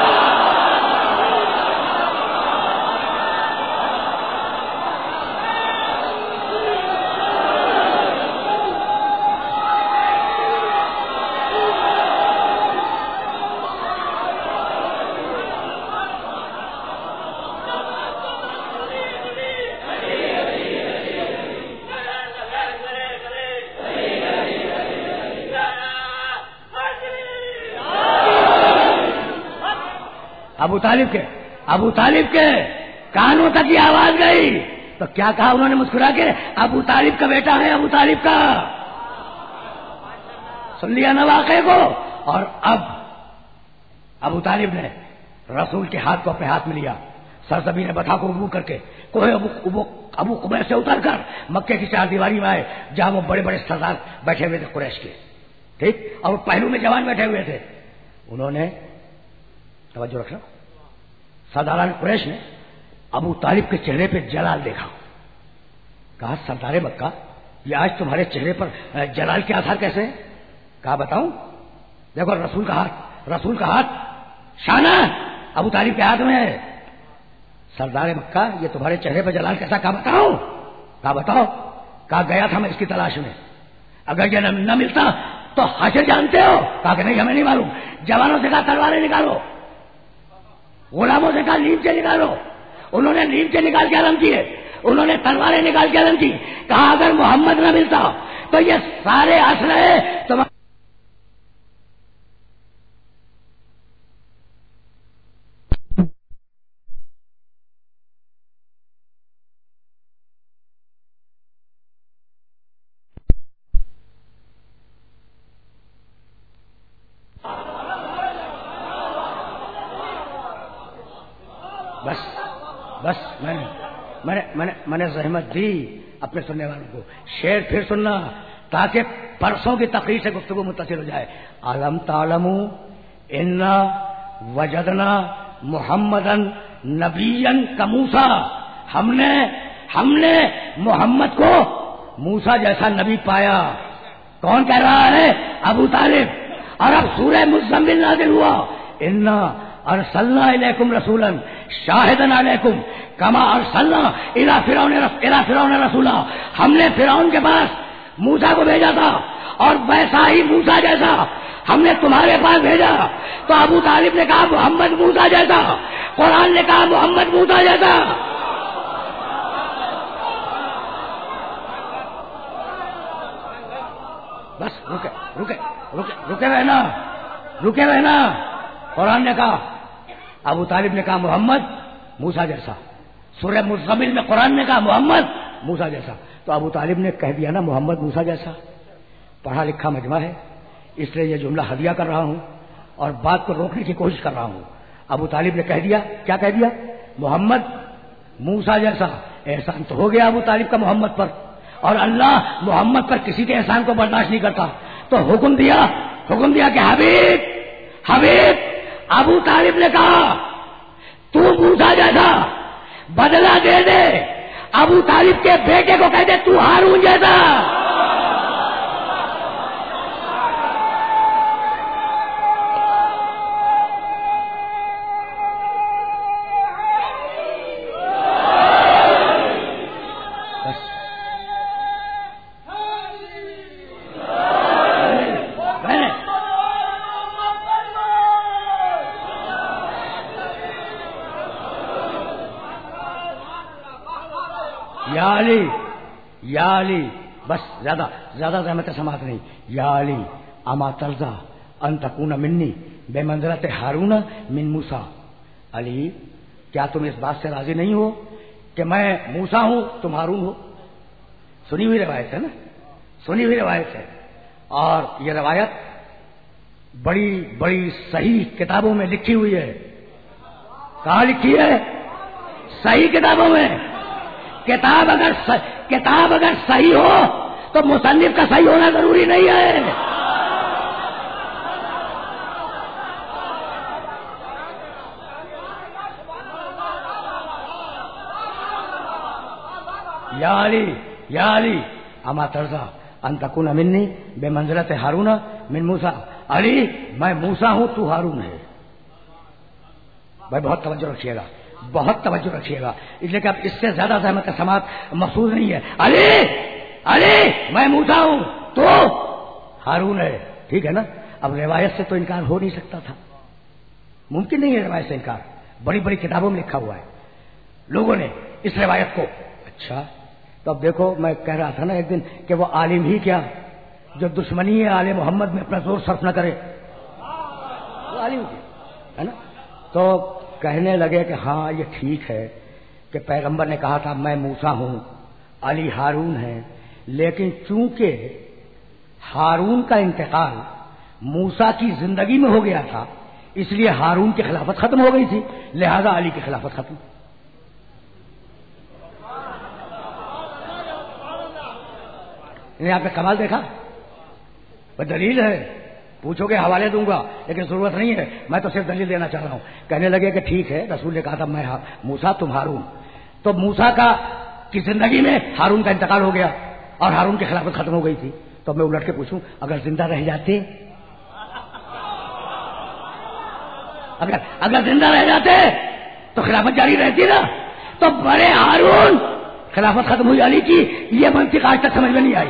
ابو طالب کے ابو طالب کے کانوں تک یہ آواز گئی تو کیا کہا انہوں نے مسکرا کے, ابو طالب کا بیٹا ہے, ابو طالب کا. سن لیا نا واقعے کو. اور اب ابو طالب نے رسول کے ہاتھ کو اپنے ہاتھ میں لیا, سرزمین بتا کو عبور کر کے کوہ ابو ابو ابو قبیس سے اتر کر مکے کی چار دیواری میں آئے جہاں وہ بڑے بڑے سردار بیٹھے ہوئے تھے قریش کے, ٹھیک, اور وہ پہلو میں جوان بیٹھے ہوئے تھے. انہوں نے توجہ رکھنا, سرداران قریش نے ابو طالب کے چہرے پہ جلال دیکھا. کہا سردار مکہ یہ آج تمہارے چہرے پر جلال کے آثار کیسے ہیں؟ کہا بتاؤں, دیکھو رسول کا ہاتھ رسول کا ہاتھ شانہ ابو طالب کے ہاتھ میں ہے. سردار مکہ یہ تمہارے چہرے پہ جلال کیسا؟ کہا بتاؤں. کہا بتاؤ. کہا گیا تھا میں اس کی تلاش میں, اگر یہ نہ ملتا تو حشر جانتے ہو؟ کہا کہ نہیں ہمیں نہیں معلوم. جوانوں سے کہا تلواریں نکالو, غلاموں سے کہا نیمچے نکالو. انہوں نے نیمچے نکال کے علم کیے, انہوں نے تلواریں نکال کے علم کی. کہا اگر محمد نہ ملتا تو یہ سارے اسلحے تمہارے بس بس میں نے میں نے میں نے میں نے زحمت دی اپنے سننے والوں کو، شعر پھر سننا تاکہ پرسوں کی تقریر سے گفتگو متصل ہو جائے. علم تعلموا انا وجدنا محمدن نبیًا کموسیٰ، ہم نے ہم نے محمد کو موسیٰ جیسا نبی پایا. کون کہہ رہا ہے؟ ابو طالب. اور اب سورہ مزمل نازل ہوا، انا ارسلنا الیکم رسولا شاہدا علیکم کما ارسلنا الی فرعون الی فرعون رسولا. ہم نے فرعون کے پاس موسیٰ کو بھیجا تھا اور ویسا ہی موسیٰ جیسا ہم نے تمہارے پاس بھیجا. تو ابو طالب نے کہا محمد موسیٰ جیسا، قرآن نے کہا محمد موسیٰ جیسا. بس رکے رکے رکے رکے رہنا رکے رہنا. قرآن نے کہا، ابو طالب نے کہا محمد موسیٰ جیسا. سورہ مزمل میں قرآن نے کہا محمد موسیٰ جیسا. تو ابو طالب نے کہہ دیا نا محمد موسیٰ جیسا. پڑھا لکھا مجمع ہے، اس لیے یہ جملہ ہدیہ کر رہا ہوں اور بات کو روکنے کی کوشش کر رہا ہوں. ابو طالب نے کہہ دیا، کیا کہہ دیا؟ محمد موسیٰ جیسا. احسان تو ہو گیا ابو طالب کا محمد پر، اور اللہ محمد پر کسی کے احسان کو برداشت نہیں کرتا. تو حکم دیا حکم دیا کہ حبیب حبیب ابو طالب نے کہا تو موسیٰ جیسا، بدلہ دے دے. ابو طالب کے بیٹے کو کہہ دے تو ہارون جیسا. یا علی یا علی، بس زیادہ زیادہ زحمت سماعت نہیں. یا علی اما ترضا ان تکون منی بے منزلت ہارون من موسیٰ. علی کیا تم اس بات سے راضی نہیں ہو کہ میں موسیٰ ہوں تم ہارون ہو؟ سنی ہوئی روایت ہے نا، سنی ہوئی روایت ہے. اور یہ روایت بڑی بڑی صحیح کتابوں میں لکھی ہوئی ہے. کہاں لکھی ہے؟ صحیح کتابوں میں. کتاب اگر کتاب اگر صحیح ہو تو مصنف کا صحیح ہونا ضروری نہیں ہے. یا علی یا علی اما ترضا ان تکون منی بے منزلت ہارون من موسیٰ. علی میں موسیٰ ہوں تو ہارون ہے. بھائی بہت توجہ رکھیے گا، بہت توجہ رکھیے گا، اس لیے کہ اب اس سے زیادہ زحمت سماعت محفوظ نہیں ہے. علی علی میں موسیٰ ہوں تو ہارون ہے. ٹھیک ہے نا؟ اب روایت سے تو انکار ہو نہیں سکتا تھا، ممکن نہیں ہے روایت سے انکار. بڑی بڑی کتابوں میں لکھا ہوا ہے لوگوں نے اس روایت کو. اچھا تو اب دیکھو، میں کہہ رہا تھا نا ایک دن کہ وہ عالم ہی کیا جو دشمنی ہے آل محمد میں اپنا زور صرف نہ کرے، وہ عالم کیا ہے نا. تو کہنے لگے کہ ہاں یہ ٹھیک ہے کہ پیغمبر نے کہا تھا میں موسیٰ ہوں، علی ہارون ہے، لیکن چونکہ ہارون کا انتقال موسیٰ کی زندگی میں ہو گیا تھا اس لیے ہارون کی خلافت ختم ہو گئی تھی، لہذا علی کی خلافت ختم. آپ نے کمال دیکھا؟ وہ دلیل ہے، پوچھو گے حوالے دوں گا لیکن ضرورت نہیں ہے، میں تو صرف دلیل دینا چاہ رہا ہوں. کہنے لگے کہ ٹھیک ہے، رسول نے کہا تھا میں موسیٰ تم ہارون. تو موسیٰ کا کی زندگی میں ہارون کا انتقال ہو گیا اور ہارون کی خلافت ختم ہو گئی تھی. تو میں الٹ کے پوچھوں اگر زندہ رہ جاتے اگر اگر زندہ رہ جاتے تو خلافت جاری رہتی نا. تو بڑے ہارون خلافت ختم ہوئی علی کی، یہ منطق آج تک سمجھ میں نہیں آئی.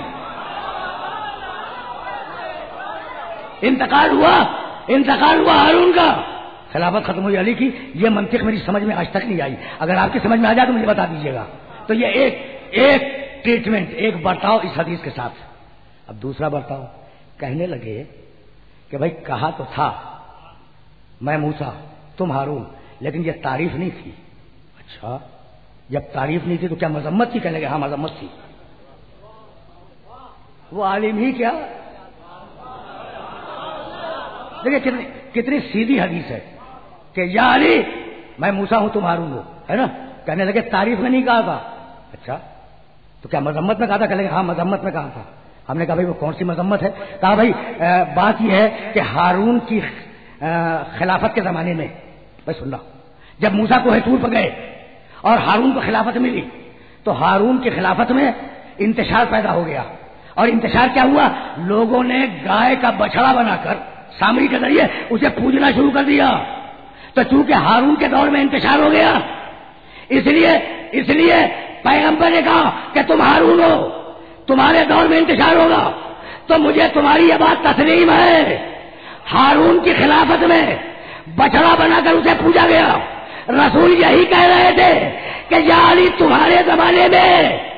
انتقال ہوا انتقال ہوا ہارون کا، خلافت ختم ہوئی علی کی، یہ منطق میری سمجھ میں آج تک نہیں آئی. اگر آپ کی سمجھ میں آ جائے تو مجھے بتا دیجیے گا. تو یہ ایک ایک ٹریٹمنٹ، ایک برتاؤ اس حدیث کے ساتھ. اب دوسرا برتاؤ، کہنے لگے کہ بھائی کہا تو تھا میں موسیٰ تم ہارون، لیکن یہ تعریف نہیں تھی. اچھا جب تعریف نہیں تھی تو کیا مذمت تھی؟ کہنے لگے ہاں مذمت تھی. وہ عالم ہی کیا. دیکھیں کتنی کتنی سیدھی حدیث ہے کہ یا علی میں موسیٰ ہوں تم ہارون ہو، ہے نا؟ کہنے لگے تعریف میں نہیں کہا تھا. اچھا تو کیا مذمت میں کہا تھا؟ کہنے لگے ہاں مذمت میں کہا تھا. ہم نے کہا بھائی وہ کون سی مذمت ہے؟ کہا بھائی بات یہ ہے کہ ہارون کی خلافت کے زمانے میں، بھائی سننا، جب موسیٰ کوہ طور پر گئے اور ہارون کو خلافت ملی تو ہارون کی خلافت میں انتشار پیدا ہو گیا. اور انتشار کیا ہوا؟ لوگوں نے گائے کا بچڑا بنا کر سامری کے ذریعے اسے پوجنا شروع کر دیا. تو چونکہ ہارون کے دور میں انتشار ہو گیا، اس لیے اس لیے پیغمبر نے کہا کہ تم ہارون ہو، تمہارے دور میں انتشار ہوگا، تو مجھے تمہاری یہ بات تسلیم ہے. ہارون کی خلافت میں بچڑا بنا کر اسے پوجا گیا. رسول یہی کہہ رہے تھے کہ یا علی تمہارے زمانے میں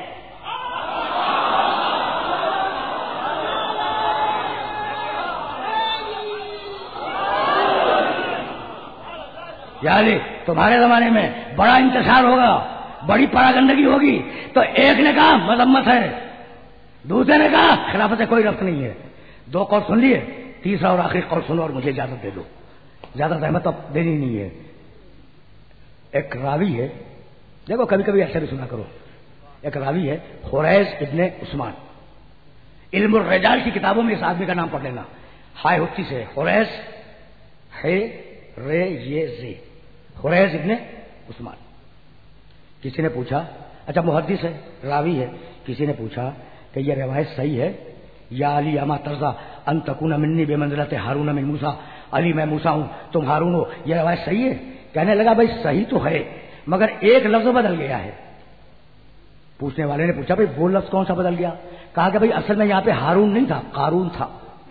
یا علی تمہارے زمانے میں بڑا انتشار ہوگا، بڑی پراگندگی ہوگی. تو ایک نے کہا مذمت ہے، دوسرے نے کہا خلافت سے کوئی ربط نہیں ہے. دو قول سن لیے، تیسرا اور آخری قول سنو اور مجھے اجازت دے دو. زیادہ زحمت اب دینی نہیں ہے. ایک راوی ہے، دیکھو کبھی کبھی ایسے بھی سنا کرو. ایک راوی ہے خریز ابن عثمان. علم الرجال کی کتابوں میں اس آدمی کا نام پڑھ لینا، ہائے ہوتی سے خریز ہے رے یہ زے خریز ابن عثمان. کسی نے پوچھا، اچھا محدث ہے راوی ہے، کسی نے پوچھا کہ یہ روایت صحیح ہے؟ یا علی اما ترضا ان تکون منی بے منزلت ہارون من موسیٰ، علی میں موسیٰ ہوں تم ہارون ہو، یہ روایت صحیح ہے؟ کہنے لگا بھائی صحیح تو ہے مگر ایک لفظ بدل گیا ہے. پوچھنے والے نے پوچھا بھائی وہ لفظ کون سا بدل گیا؟ کہا کہ بھائی اصل میں یہاں پہ ہارون نہیں تھا، قارون تھا.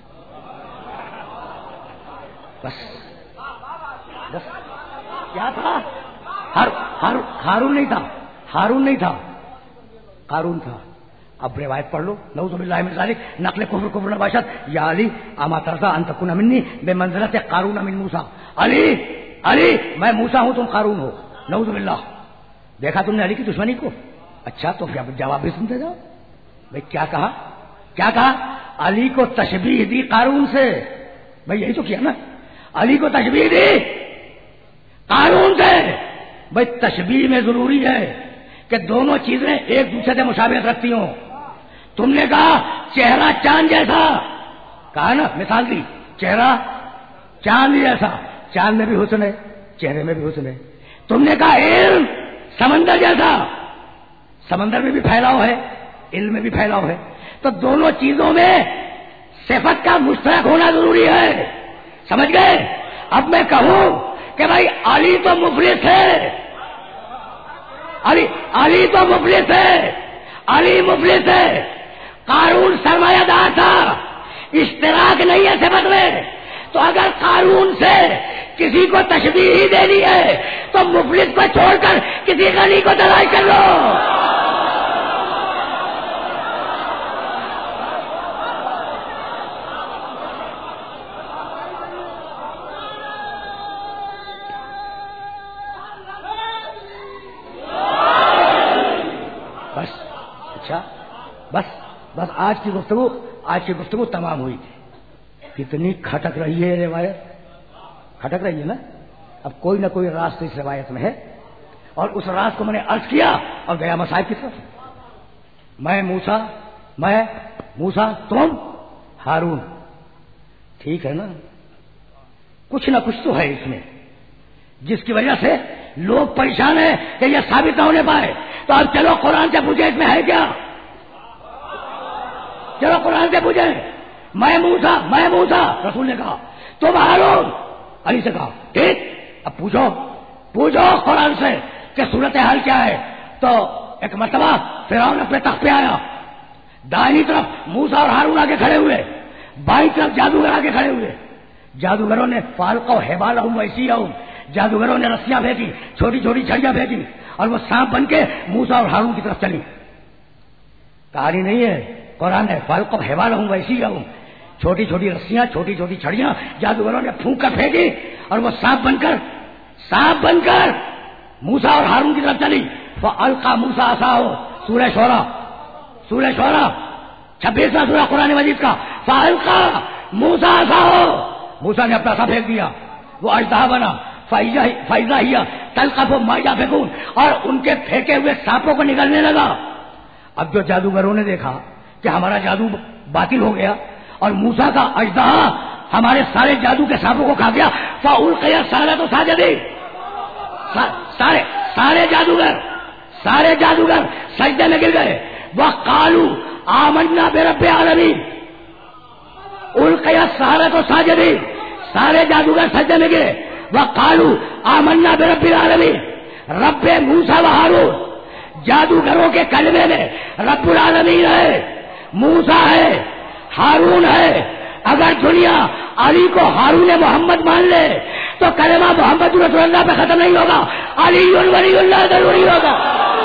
بس بس کیا تھا؟ ہار ہار ہارون نہیں تھا، ہارون نہیں تھا، قارون تھا. اب روایت پڑھ لو، نعوذ باللہ من ذلک، نقل کفر کفر نباشت. یا علی اما ترضا ان تکون منی بے منزلت قارون من موسیٰ، علی علی میں موسیٰ ہوں تم قارون ہو، نعوذ باللہ. دیکھا تم نے علی کی دشمنی کو؟ اچھا تو جواب بھی سنتے جاؤ. بھائی کیا کہا؟ کیا کہا؟ علی کو تشبیہ دی قارون سے. بھائی یہی تو کیا نا، علی کو تشبیہ دی قارون سے. بھائی تشبیہ میں ضروری ہے کہ دونوں چیزیں ایک دوسرے سے مشابہت رکھتی ہوں. تم نے کہا چہرہ چاند جیسا، کہا نا، مثال دی چہرہ چاند جیسا، چاند میں بھی حسن ہے، چہرے میں بھی حسن ہے. تم نے کہا علم سمندر جیسا، سمندر میں بھی پھیلاؤ ہے، علم میں بھی پھیلاؤ ہے. تو دونوں چیزوں میں صفت کا مشترک ہونا ضروری ہے. سمجھ گئے؟ اب میں کہوں کہ بھائی علی تو مفلس ہے، علی علی تو مفلس ہے، علی مفلس ہے، قارون سرمایہ دار تھا، اشتراک نہیں ہے صفت میں. تو اگر قارون سے کسی کو تشبیہ ہی دینی ہے تو مفلس کو چھوڑ کر کسی غنی کو تلاش کر لو. بس اچھا بس بس آج کی گفتگو آج کی گفتگو تمام ہوئی. کتنی کھٹک رہی ہے روایت، کھٹک رہی ہے نا. اب کوئی نہ کوئی راز تو اس روایت میں ہے، اور اس راز کو میں نے عرض کیا اور گیا مصائب کی طرف. میں موسیٰ میں موسیٰ تم ہارون. ٹھیک ہے نا، کچھ نہ کچھ تو ہے اس میں جس کی وجہ سے لوگ پریشان ہیں کہ یہ ثابت نہ ہونے پائے. تو اب چلو قرآن سے پوچھیں اس میں ہے کیا. چلو قرآن سے پوچھیں. میں موسیٰ میں موسیٰ رسول نے کہا تم ہارون، علی سے کہا ٹھیک. اب پوچھو پوچھو قرآن سے کہ صورت حال کیا ہے. تو ایک مرتبہ فرعون اپنے تخت پہ آیا، دائیں طرف موسیٰ اور ہارون آگے کھڑے ہوئے، بائیں طرف جادوگر آگے کھڑے ہوئے. جادوگروں نے فالقوا حبالہم وعصیہم، جادوگروں نے رسیاں پھینکی، چھوٹی چھوٹی چھڑیاں پھینکی، اور وہ سانپ بن کے موسیٰ اور ہارون کی طرف چلی. کہانی نہیں ہے، قرآن ہے. فالقوا حبالہم وعصیہم، چھوٹی چھوٹی رسیاں، چھوٹی چھوٹی چھڑیاں جادوگروں نے پھونک کر پھینکی اور وہ سانپ بن کر سانپ بن کر موسیٰ اور ہارون کی طرف چلی. فألقى موسیٰ عصاہ، سورہ شعراء سورہ شعراء چھبیسواں سورہ قرآن مجید کا. فألقى موسیٰ عصاہ، موسیٰ نے اپنا عصا پھینک دیا، وہ اژدہا بنا. فائزہ ہیا تلقف ما یافکون، اور ان کے پھینکے ہوئے سانپوں کو نگلنے لگا۔ اب جو جادوگروں نے دیکھا کہ ہمارا جادو باطل ہو گیا اور موسیٰ کا اژدہا ہمارے سارے جادو کے سانپوں کو کھا گیا، فَأُلْقِیَ السَّحَرَةُ سَاجِدِینَ، سارے سارے جادوگر سارے جادوگر سجدے میں گر گئے۔ وَقَالُوا آمَنَّا بِرَبِّ الْعَالَمِینَ، اُلْقِیَ السَّحَرَةُ سَاجِدِینَ، سارے جادوگر سجدے میں گرے۔ وَقَالُوا آمَنَّا بِرَبِّ الْعَالَمِینَ، رب موسیٰ و ہارون، جادوگروں کے کلمے میں رب العالمین ہے، موسیٰ ہے، ہارون ہے۔ اگر دنیا علی کو ہارون محمد مان لے تو کلمہ محمد رسول اللہ پہ ختم نہیں ہوگا، علی ولی اللہ ضروری ہوگا۔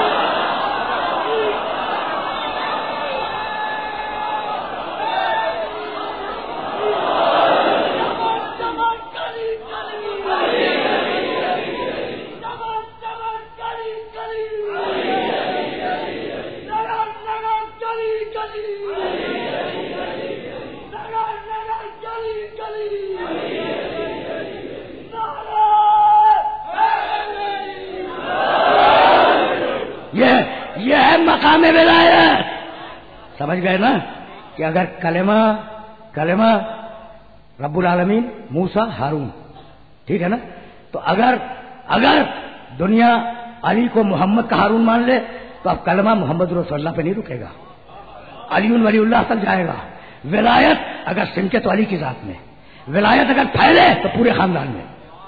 مقام ولایت سمجھ گئے نا کہ اگر کلمہ کلمہ رب العالمین موسیٰ ہارون، ٹھیک ہے نا، تو اگر اگر دنیا علی کو محمد کا ہارون مان لے تو اب کلمہ محمد رسول اللہ پہ نہیں رکے گا، علی ولی اللہ تک جائے گا۔ ولایت اگر سمٹے تو علی کی ذات میں، ولایت اگر پھیلے تو پورے خاندان میں،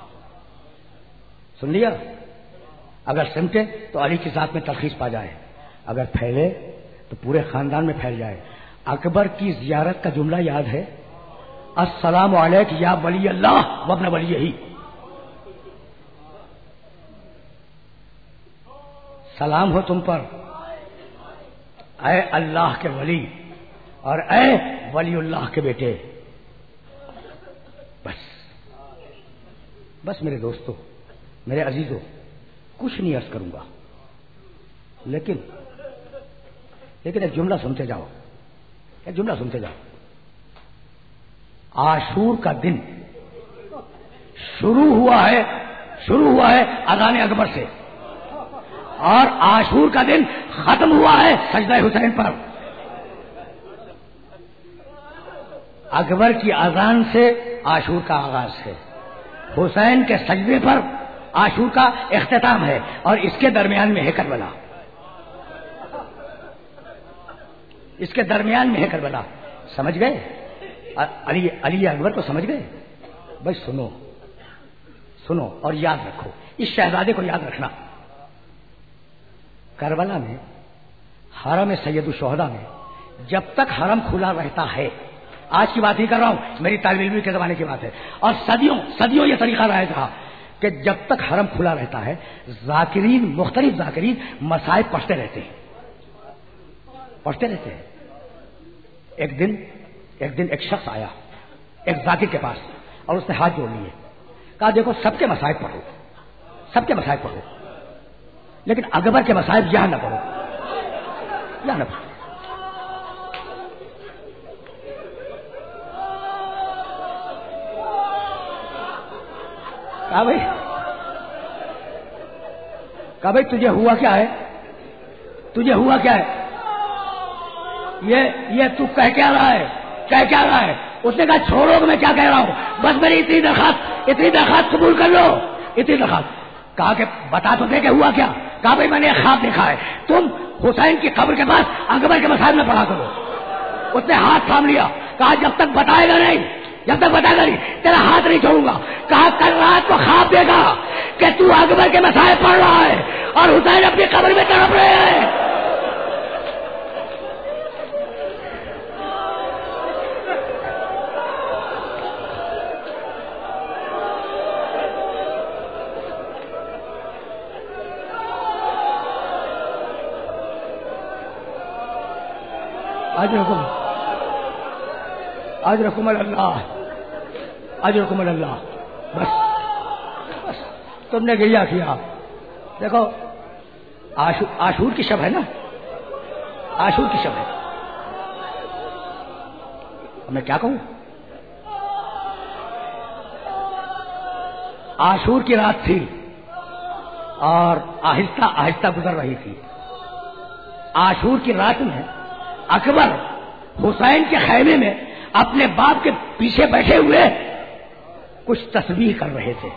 سن لیا؟ اگر سمٹے تو علی کی ذات میں تلخیص پا جائے، اگر پھیلے تو پورے خاندان میں پھیل جائے۔ اکبر کی زیارت کا جملہ یاد ہے، السلام علیک یا ولی اللہ وابن ولیہ، سلام ہو تم پر اے اللہ کے ولی اور اے ولی اللہ کے بیٹے۔ بس بس میرے دوستو، میرے عزیزو، کچھ نہیں عرض کروں گا، لیکن لیکن ایک جملہ سنتے جاؤ، ایک جملہ سنتے جاؤ۔ عاشور کا دن شروع ہوا ہے شروع ہوا ہے اذان اکبر سے، اور عاشور کا دن ختم ہوا ہے سجدہ حسین پر۔ اکبر کی اذان سے عاشور کا آغاز ہے، حسین کے سجدے پر عاشور کا اختتام ہے، اور اس کے درمیان میں ہے کربلا، اس کے درمیان میں ہے کربلا۔ سمجھ گئے؟ علی علی اکبر کو سمجھ گئے؟ بھائی سنو سنو اور یاد رکھو، اس شہزادے کو یاد رکھنا۔ کربلا میں، حرم سید الشہداء میں، جب تک حرم کھلا رہتا ہے، آج کی بات ہی کر رہا ہوں، میری طالب علمی کے زمانے کی بات ہے، اور صدیوں صدیوں یہ طریقہ رہا تھا کہ جب تک حرم کھلا رہتا ہے ذاکرین، مختلف ذاکرین مصائب پڑھتے رہتے ہیں پڑھتے رہتے ہیں ایک دن ایک دن ایک شخص آیا ایک ذاکر کے پاس، اور اس نے ہاتھ جوڑ لیے، کہا دیکھو سب کے مصائب پڑھو، سب کے مصائب پڑھو، لیکن اکبر کے مصائب یہاں نہ پڑھو، یہاں نہ پڑھو۔ کہا بھائی کہا بھائی تجھے ہوا کیا ہے تجھے ہوا کیا ہے یہ یہ تو کہہ کیا رہا ہے کہہ کیا رہا ہے اس نے کہا چھوڑو کہ میں کیا کہہ رہا ہوں، بس میری اتنی درخواست اتنی درخواست قبول کر لو، اتنی درخواست۔ کہا کہ بتا تو دے کہ ہوا کیا؟ کہا بھائی میں نے ایک خواب دیکھا ہے، تم حسین کی قبر کے پاس اکبر کے مصائب نہ پڑھا کرو۔ اس نے ہاتھ تھام لیا، کہا جب تک بتائے گا نہیں جب تک بتائے گا نہیں تیرا ہاتھ نہیں چھوڑوں گا۔ کہا کل رات کو خواب دیکھا کہ تو اکبر کے مصائب پڑھ رہا ہے اور حسین اپنی قبر میں تڑپ رہے ہیں۔ اجرکم اجرکم اللہ اجرکم اللہ۔ بس بس تم نے گریا کیا۔ دیکھو عاشور کی شب ہے نا، عاشور کی شب ہے، میں کیا کہوں؟ आशूर की रात थी और आहिस्ता आहिस्ता गुजर रही थी। आशूर की रात में अकबर हुसैन के खैमे में अपने बाप के पीछे बैठे हुए कुछ तस्बीह कर रहे थे।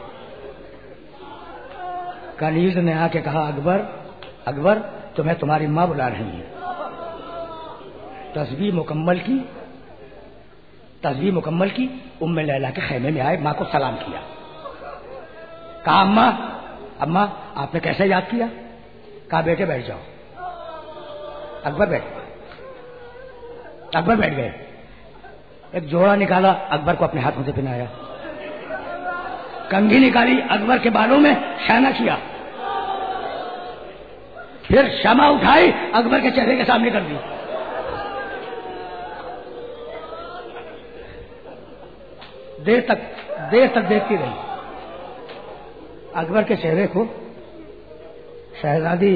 कनीज ने आके कहा, अकबर अकबर तुम्हें तुम्हारी माँ बुला रही है। तस्बीह मुकम्मल की तस्बीह मुकम्मल की उम्मे लैला के खैमे में आए, माँ को सलाम किया। कहा, अम्मा अम्मा आपने कैसे याद किया? कहा, बेटे बैठ जाओ। अकबर बैठ अकबर बैठ गए। एक जोड़ा निकाला, अकबर को अपने हाथों से पहनाया। कंघी निकाली, अकबर के बालों में शाना किया। फिर शमा उठाई, अकबर के चेहरे के सामने कर दी। देर तक देर तक देखती रही। अकबर के चेहरे को शहजादी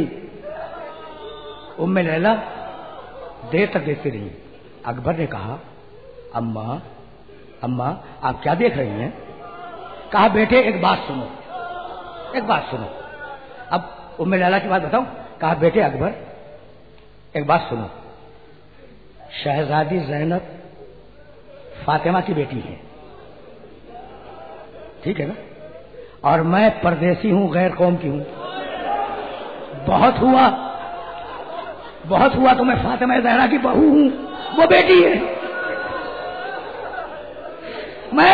उम्मे लैला देर तक देखती रही। अकबर ने कहा, अम्मा अम्मा आप क्या देख रही हैं? कहा, बेटे एक बात सुनो एक बात सुनो अब उम्मे लैला की बात बताऊं? कहा, बेटे अकबर एक बात सुनो, शहजादी ज़ैनब फातिमा की बेटी है, ठीक है ना? और मैं परदेसी हूं, गैर कौम की हूं। बहुत हुआ बहुत हुआ तो मैं फातिमा ज़हरा की बहू हूं, वो बेटी है। मैं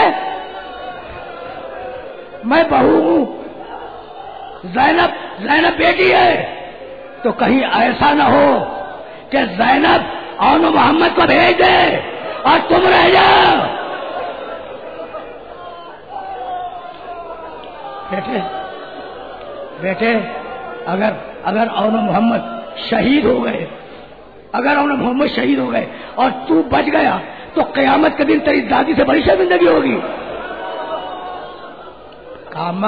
मैं बहू हूं, ज़ैनब ज़ैनब बेटी है। तो कहीं ऐसा न हो कि ज़ैनब और मोहम्मद को भेज दे और तुम रह जाओ। बेटे बेटे अगर अगर और मोहम्मद शहीद हो गए अगर और मोहम्मद शहीद हो गए और तू बच गया तो कयामत के दिन तेरी दादी से बड़ी शर्मिंदगी होगी। कहा, अम्मा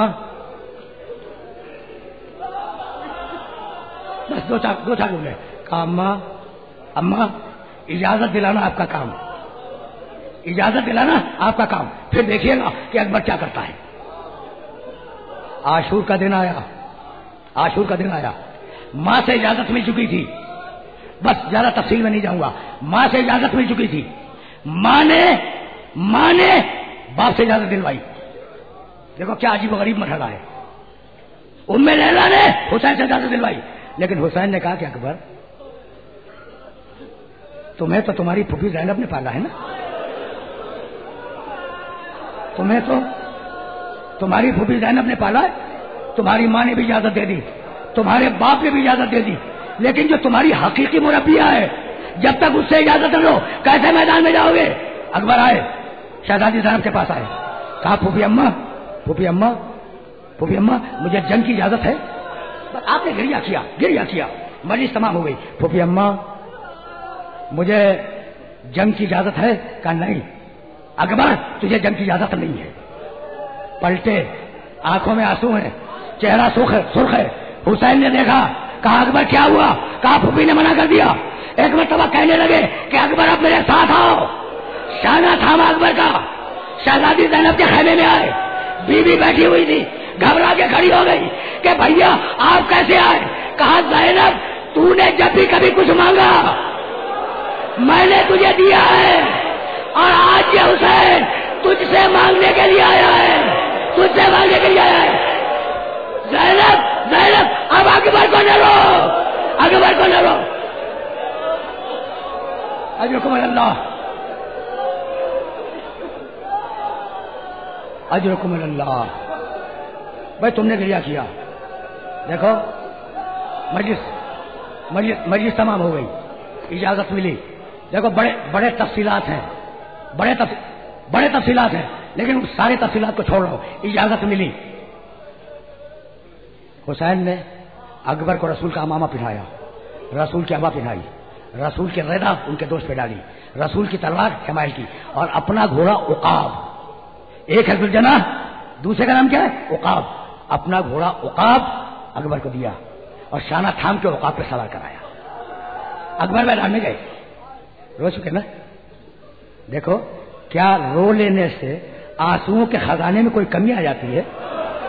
बस दो चार दो चार बोले। कहा, अम्मा अम्मा इजाजत दिलाना आपका काम इजाजत दिलाना आपका काम फिर देखिएगा कि अकबर क्या करता है। आशूर का दिन आया आशूर का दिन आया मां से इजाजत मिल चुकी थी। बस ज्यादा तफसील में नहीं जाऊंगा। मां से इजाजत मिल चुकी थी। मां ने मां ने बाप से इजाजत दिलवाई। देखो क्या अजीब गरीब मरहला है। उम्मे लैला ने हुसैन से इजाजत दिलवाई, लेकिन हुसैन ने कहा कि अकबर तुम्हें तो तुम्हारी फूफी ज़ैनब ने पाला है ना, तुम्हें तो तुम्हारी फूफी ज़ैनब ने पाला है। तुम्हारी मां ने भी इजाजत दे दी, तुम्हारे बाप ने भी इजाजत दे दी, लेकिन जो तुम्हारी हकीकी मुरब्बिया है, जब तक उससे इजाजत न लो कैसे मैदान में जाओगे? अकबर आए, शहजादी ज़ैनब के पास आए। कहा, फूफी अम्मा फूफी अम्मा फूफी अम्मा मुझे जंग की इजाजत है? बस आपने गिरिया किया गिरिया किया मजलिस तमाम हो गई। फूफी अम्मा मुझे जंग की इजाजत है? कहा, नहीं अकबर तुझे जंग की इजाजत नहीं है। पलटे, आंखों में आंसू हैं, चेहरा सुर्ख सुर्ख है। हुसैन ने देखा, कहा, अकबर क्या हुआ? कहा, फूफी ने मना कर दिया। एक मरतबा कहने लगे कि अकबर आप मेरे साथ आओ। शाना थामा अकबर का। शहजादी ज़ैनब के खैमे में आए, बीवी बैठी हुई थी, घबरा के खड़ी हो गई कि भैया आप कैसे आए? कहा, ज़ैनब तूने जब भी कभी कुछ मांगा मैंने तुझे दिया है, और आज ये हुसैन तुझसे मांगने के लिए आया है तुझसे मांगने के लिए आया है। ज़ैनब ज़ैनब अब अकबर को न रो अकबर को न रो। अजरकुम अल्लाह अजरकुम अल्लाह। भाई तुमने गिरिया किया। देखो मजलिस मजलिस मजलिस तमाम हो गई, इजाजत मिली। देखो बड़े बड़े तफसीलात हैं बड़े तफ, बड़े तफसीलात हैं, लेकिन उस सारे तफसीलात को छोड़ दो। इजाजत मिली। हुसैन ने अकबर को रसूल का अमामा पहनाया, रसूल की अबा पहनाई, रसूल की रदा उनके दोस्त पे डाली, रसूल की तलवार हिमायल की, और अपना घोड़ा उकाब, एक है दुलजना, दूसरे का नाम क्या है? उकाब। अपना घोड़ा उकाब अकबर को दिया और शाना थाम के उकाब पे सवार कराया। अकबर मैदान में गए। रो चुके ना? देखो क्या रो लेने से आंसुओं के खजाने में कोई कमी आ जाती है?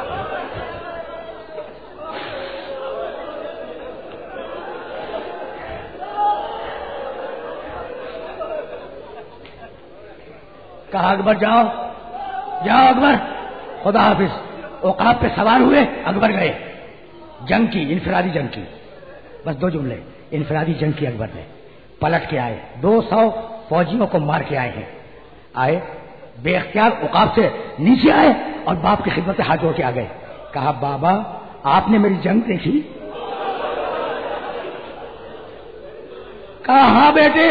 کہا اکبر جاؤ جاؤ اکبر خدا حافظ. عقاب پہ سوار ہوئے, اکبر گئے. جنگ کی, انفرادی جنگ کی, بس دو جملے, انفرادی جنگ کی اکبر نے. پلٹ کے آئے, دو سو فوجیوں کو مار کے آئے ہیں. آئے بے اختیار عقاب سے نیچے آئے اور باپ کی خدمت سے ہاتھ جوڑ کے آ گئے. کہا بابا آپ نے میری جنگ دیکھی؟ کہا ہاں بیٹے,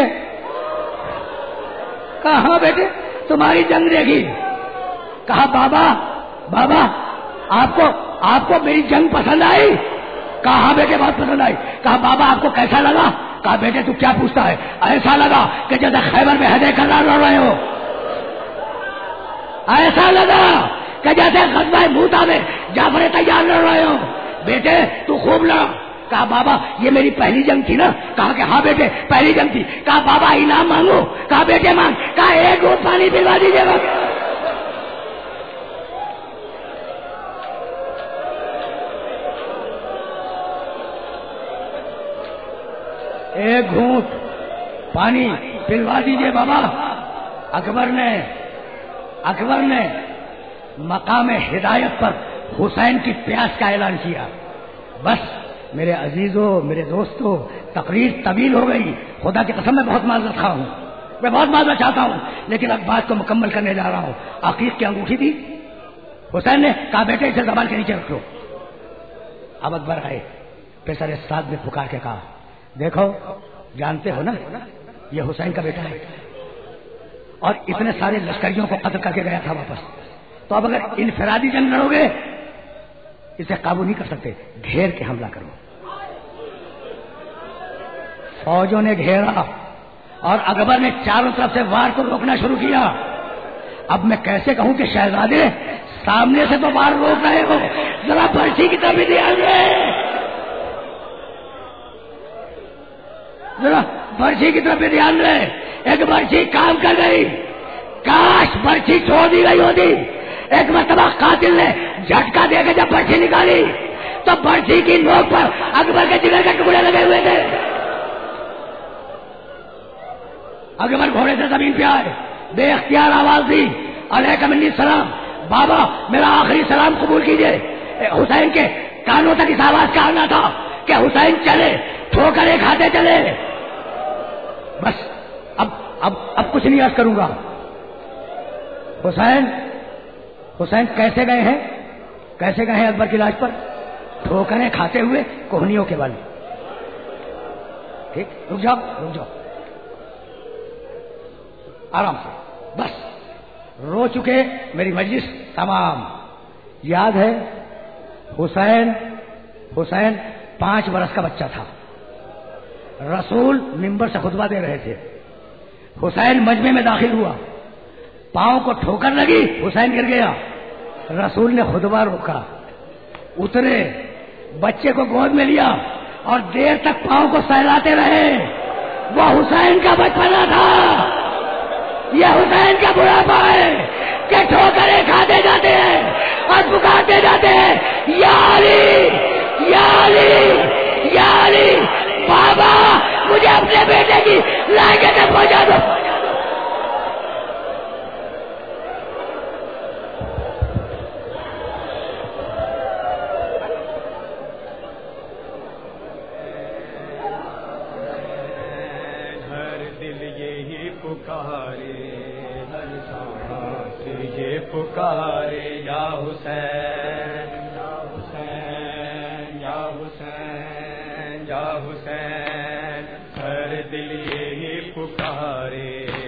کہا ہاں بیٹے تمہاری جنگ دیکھی. کہا بابا بابا آپ کو آپ کو میری جنگ پسند آئی؟ کہا ہاں بیٹے بہت پسند آئی. کہا بابا آپ کو کیسا لگا؟ کہا بیٹے تو کیا پوچھتا ہے, ایسا لگا کہ جیسے خیبر میں ہدے کرار لڑ رہے ہو. ایسا لگا کہ جیسے غزوہ موتا میں جعفر تیار لڑ رہے ہو. بیٹے تو خوب لڑا. کہا بابا یہ میری پہلی جنگ تھی نا؟ کہا کہ ہاں بیٹے پہلی جنگ تھی. کہا بابا انعام مانگو؟ کہا بیٹے مانگ. کہا ایک گھونٹ پانی پلوا دیجیے گا. ایک گھونٹ پانی پلوا دیجیے بابا. اکبر نے اکبر نے مقام ہدایت پر حسین کی پیاس کا اعلان کیا. بس میرے عزیزوں میرے دوستوں تقریر طویل ہو گئی. خدا کی قسم میں بہت معذرت خواہ ہوں, میں بہت معذرت چاہتا ہوں, لیکن اب بات کو مکمل کرنے جا رہا ہوں. عقیق کی انگوٹھی تھی, حسین نے کہا بیٹے اسے زبان کے نیچے رکھ لو. اب اکبر آئے, پیسر سعد نے پکار کے کہا دیکھو جانتے ہو نا یہ حسین کا بیٹا ہے اور اتنے سارے لشکریوں کو قتل کر کے گیا تھا واپس. تو اب اگر انفرادی جنگ لڑو گے اسے قابو نہیں کر سکتے, گھیر کے حملہ کرو. فوجوں نے گھیرا اور اکبر نے چاروں طرف سے وار کو روکنا شروع کیا. اب میں کیسے کہوں کہ شہزادے سامنے سے تو وار روک رہے ہو, ذرا برچی کی طرف بھی دھیان دے, ذرا برچی کی طرف بھی دھیان دے. ایک برچی کام کر گئی, کاش برچی چھوڑ دی گئی ہوتی. ایک مرتبہ قاتل نے جھٹکا دے کے جب برچی نکالی تو برچی کی نوک پر اکبر کے جگر کے ٹکڑے لگے ہوئے تھے. اکبر گھوڑے سے زمین پہ آئے, بے اختیار آواز دی علیکم انی السلام, بابا میرا آخری سلام قبول کیجئے. حسین کے کانوں تک اس آواز کا آنا تھا کہ حسین چلے ٹھوکریں کھاتے چلے. بس اب اب اب کچھ نہیں عرض کروں گا. حسین حسین کیسے گئے ہیں کیسے گئے ہیں اکبر کی لاش پر؟ ٹھوکریں کھاتے ہوئے کوہنیوں کے بل. ٹھیک, رک جاؤ رک جاؤ آرام سے. بس رو چکے, میری مجلس تمام. یاد ہے حسین حسین پانچ برس کا بچہ تھا, رسول منبر سے خطبہ دے رہے تھے. حسین مجمع میں داخل ہوا, پاؤں کو ٹھوکر لگی, حسین گر گیا. رسول نے خطبہ روکا, اترے, بچے کو گود میں لیا اور دیر تک پاؤں کو سہلاتے رہے. وہ حسین کا بچپنا تھا, یہ حسین کا بڑھاپا ہے کہ ٹھوکریں کھاتے جاتے ہیں اور پکارتے جاتے ہیں یا علی یا علی یا علی. بابا مجھے اپنے بیٹے کی لائقے تک پہنچا دو. ہر دل یہی پکارے, ہر سانس یہ پکارے یا حسین یا حسین یا حسین یا حسین. ہر دل یہی پکارے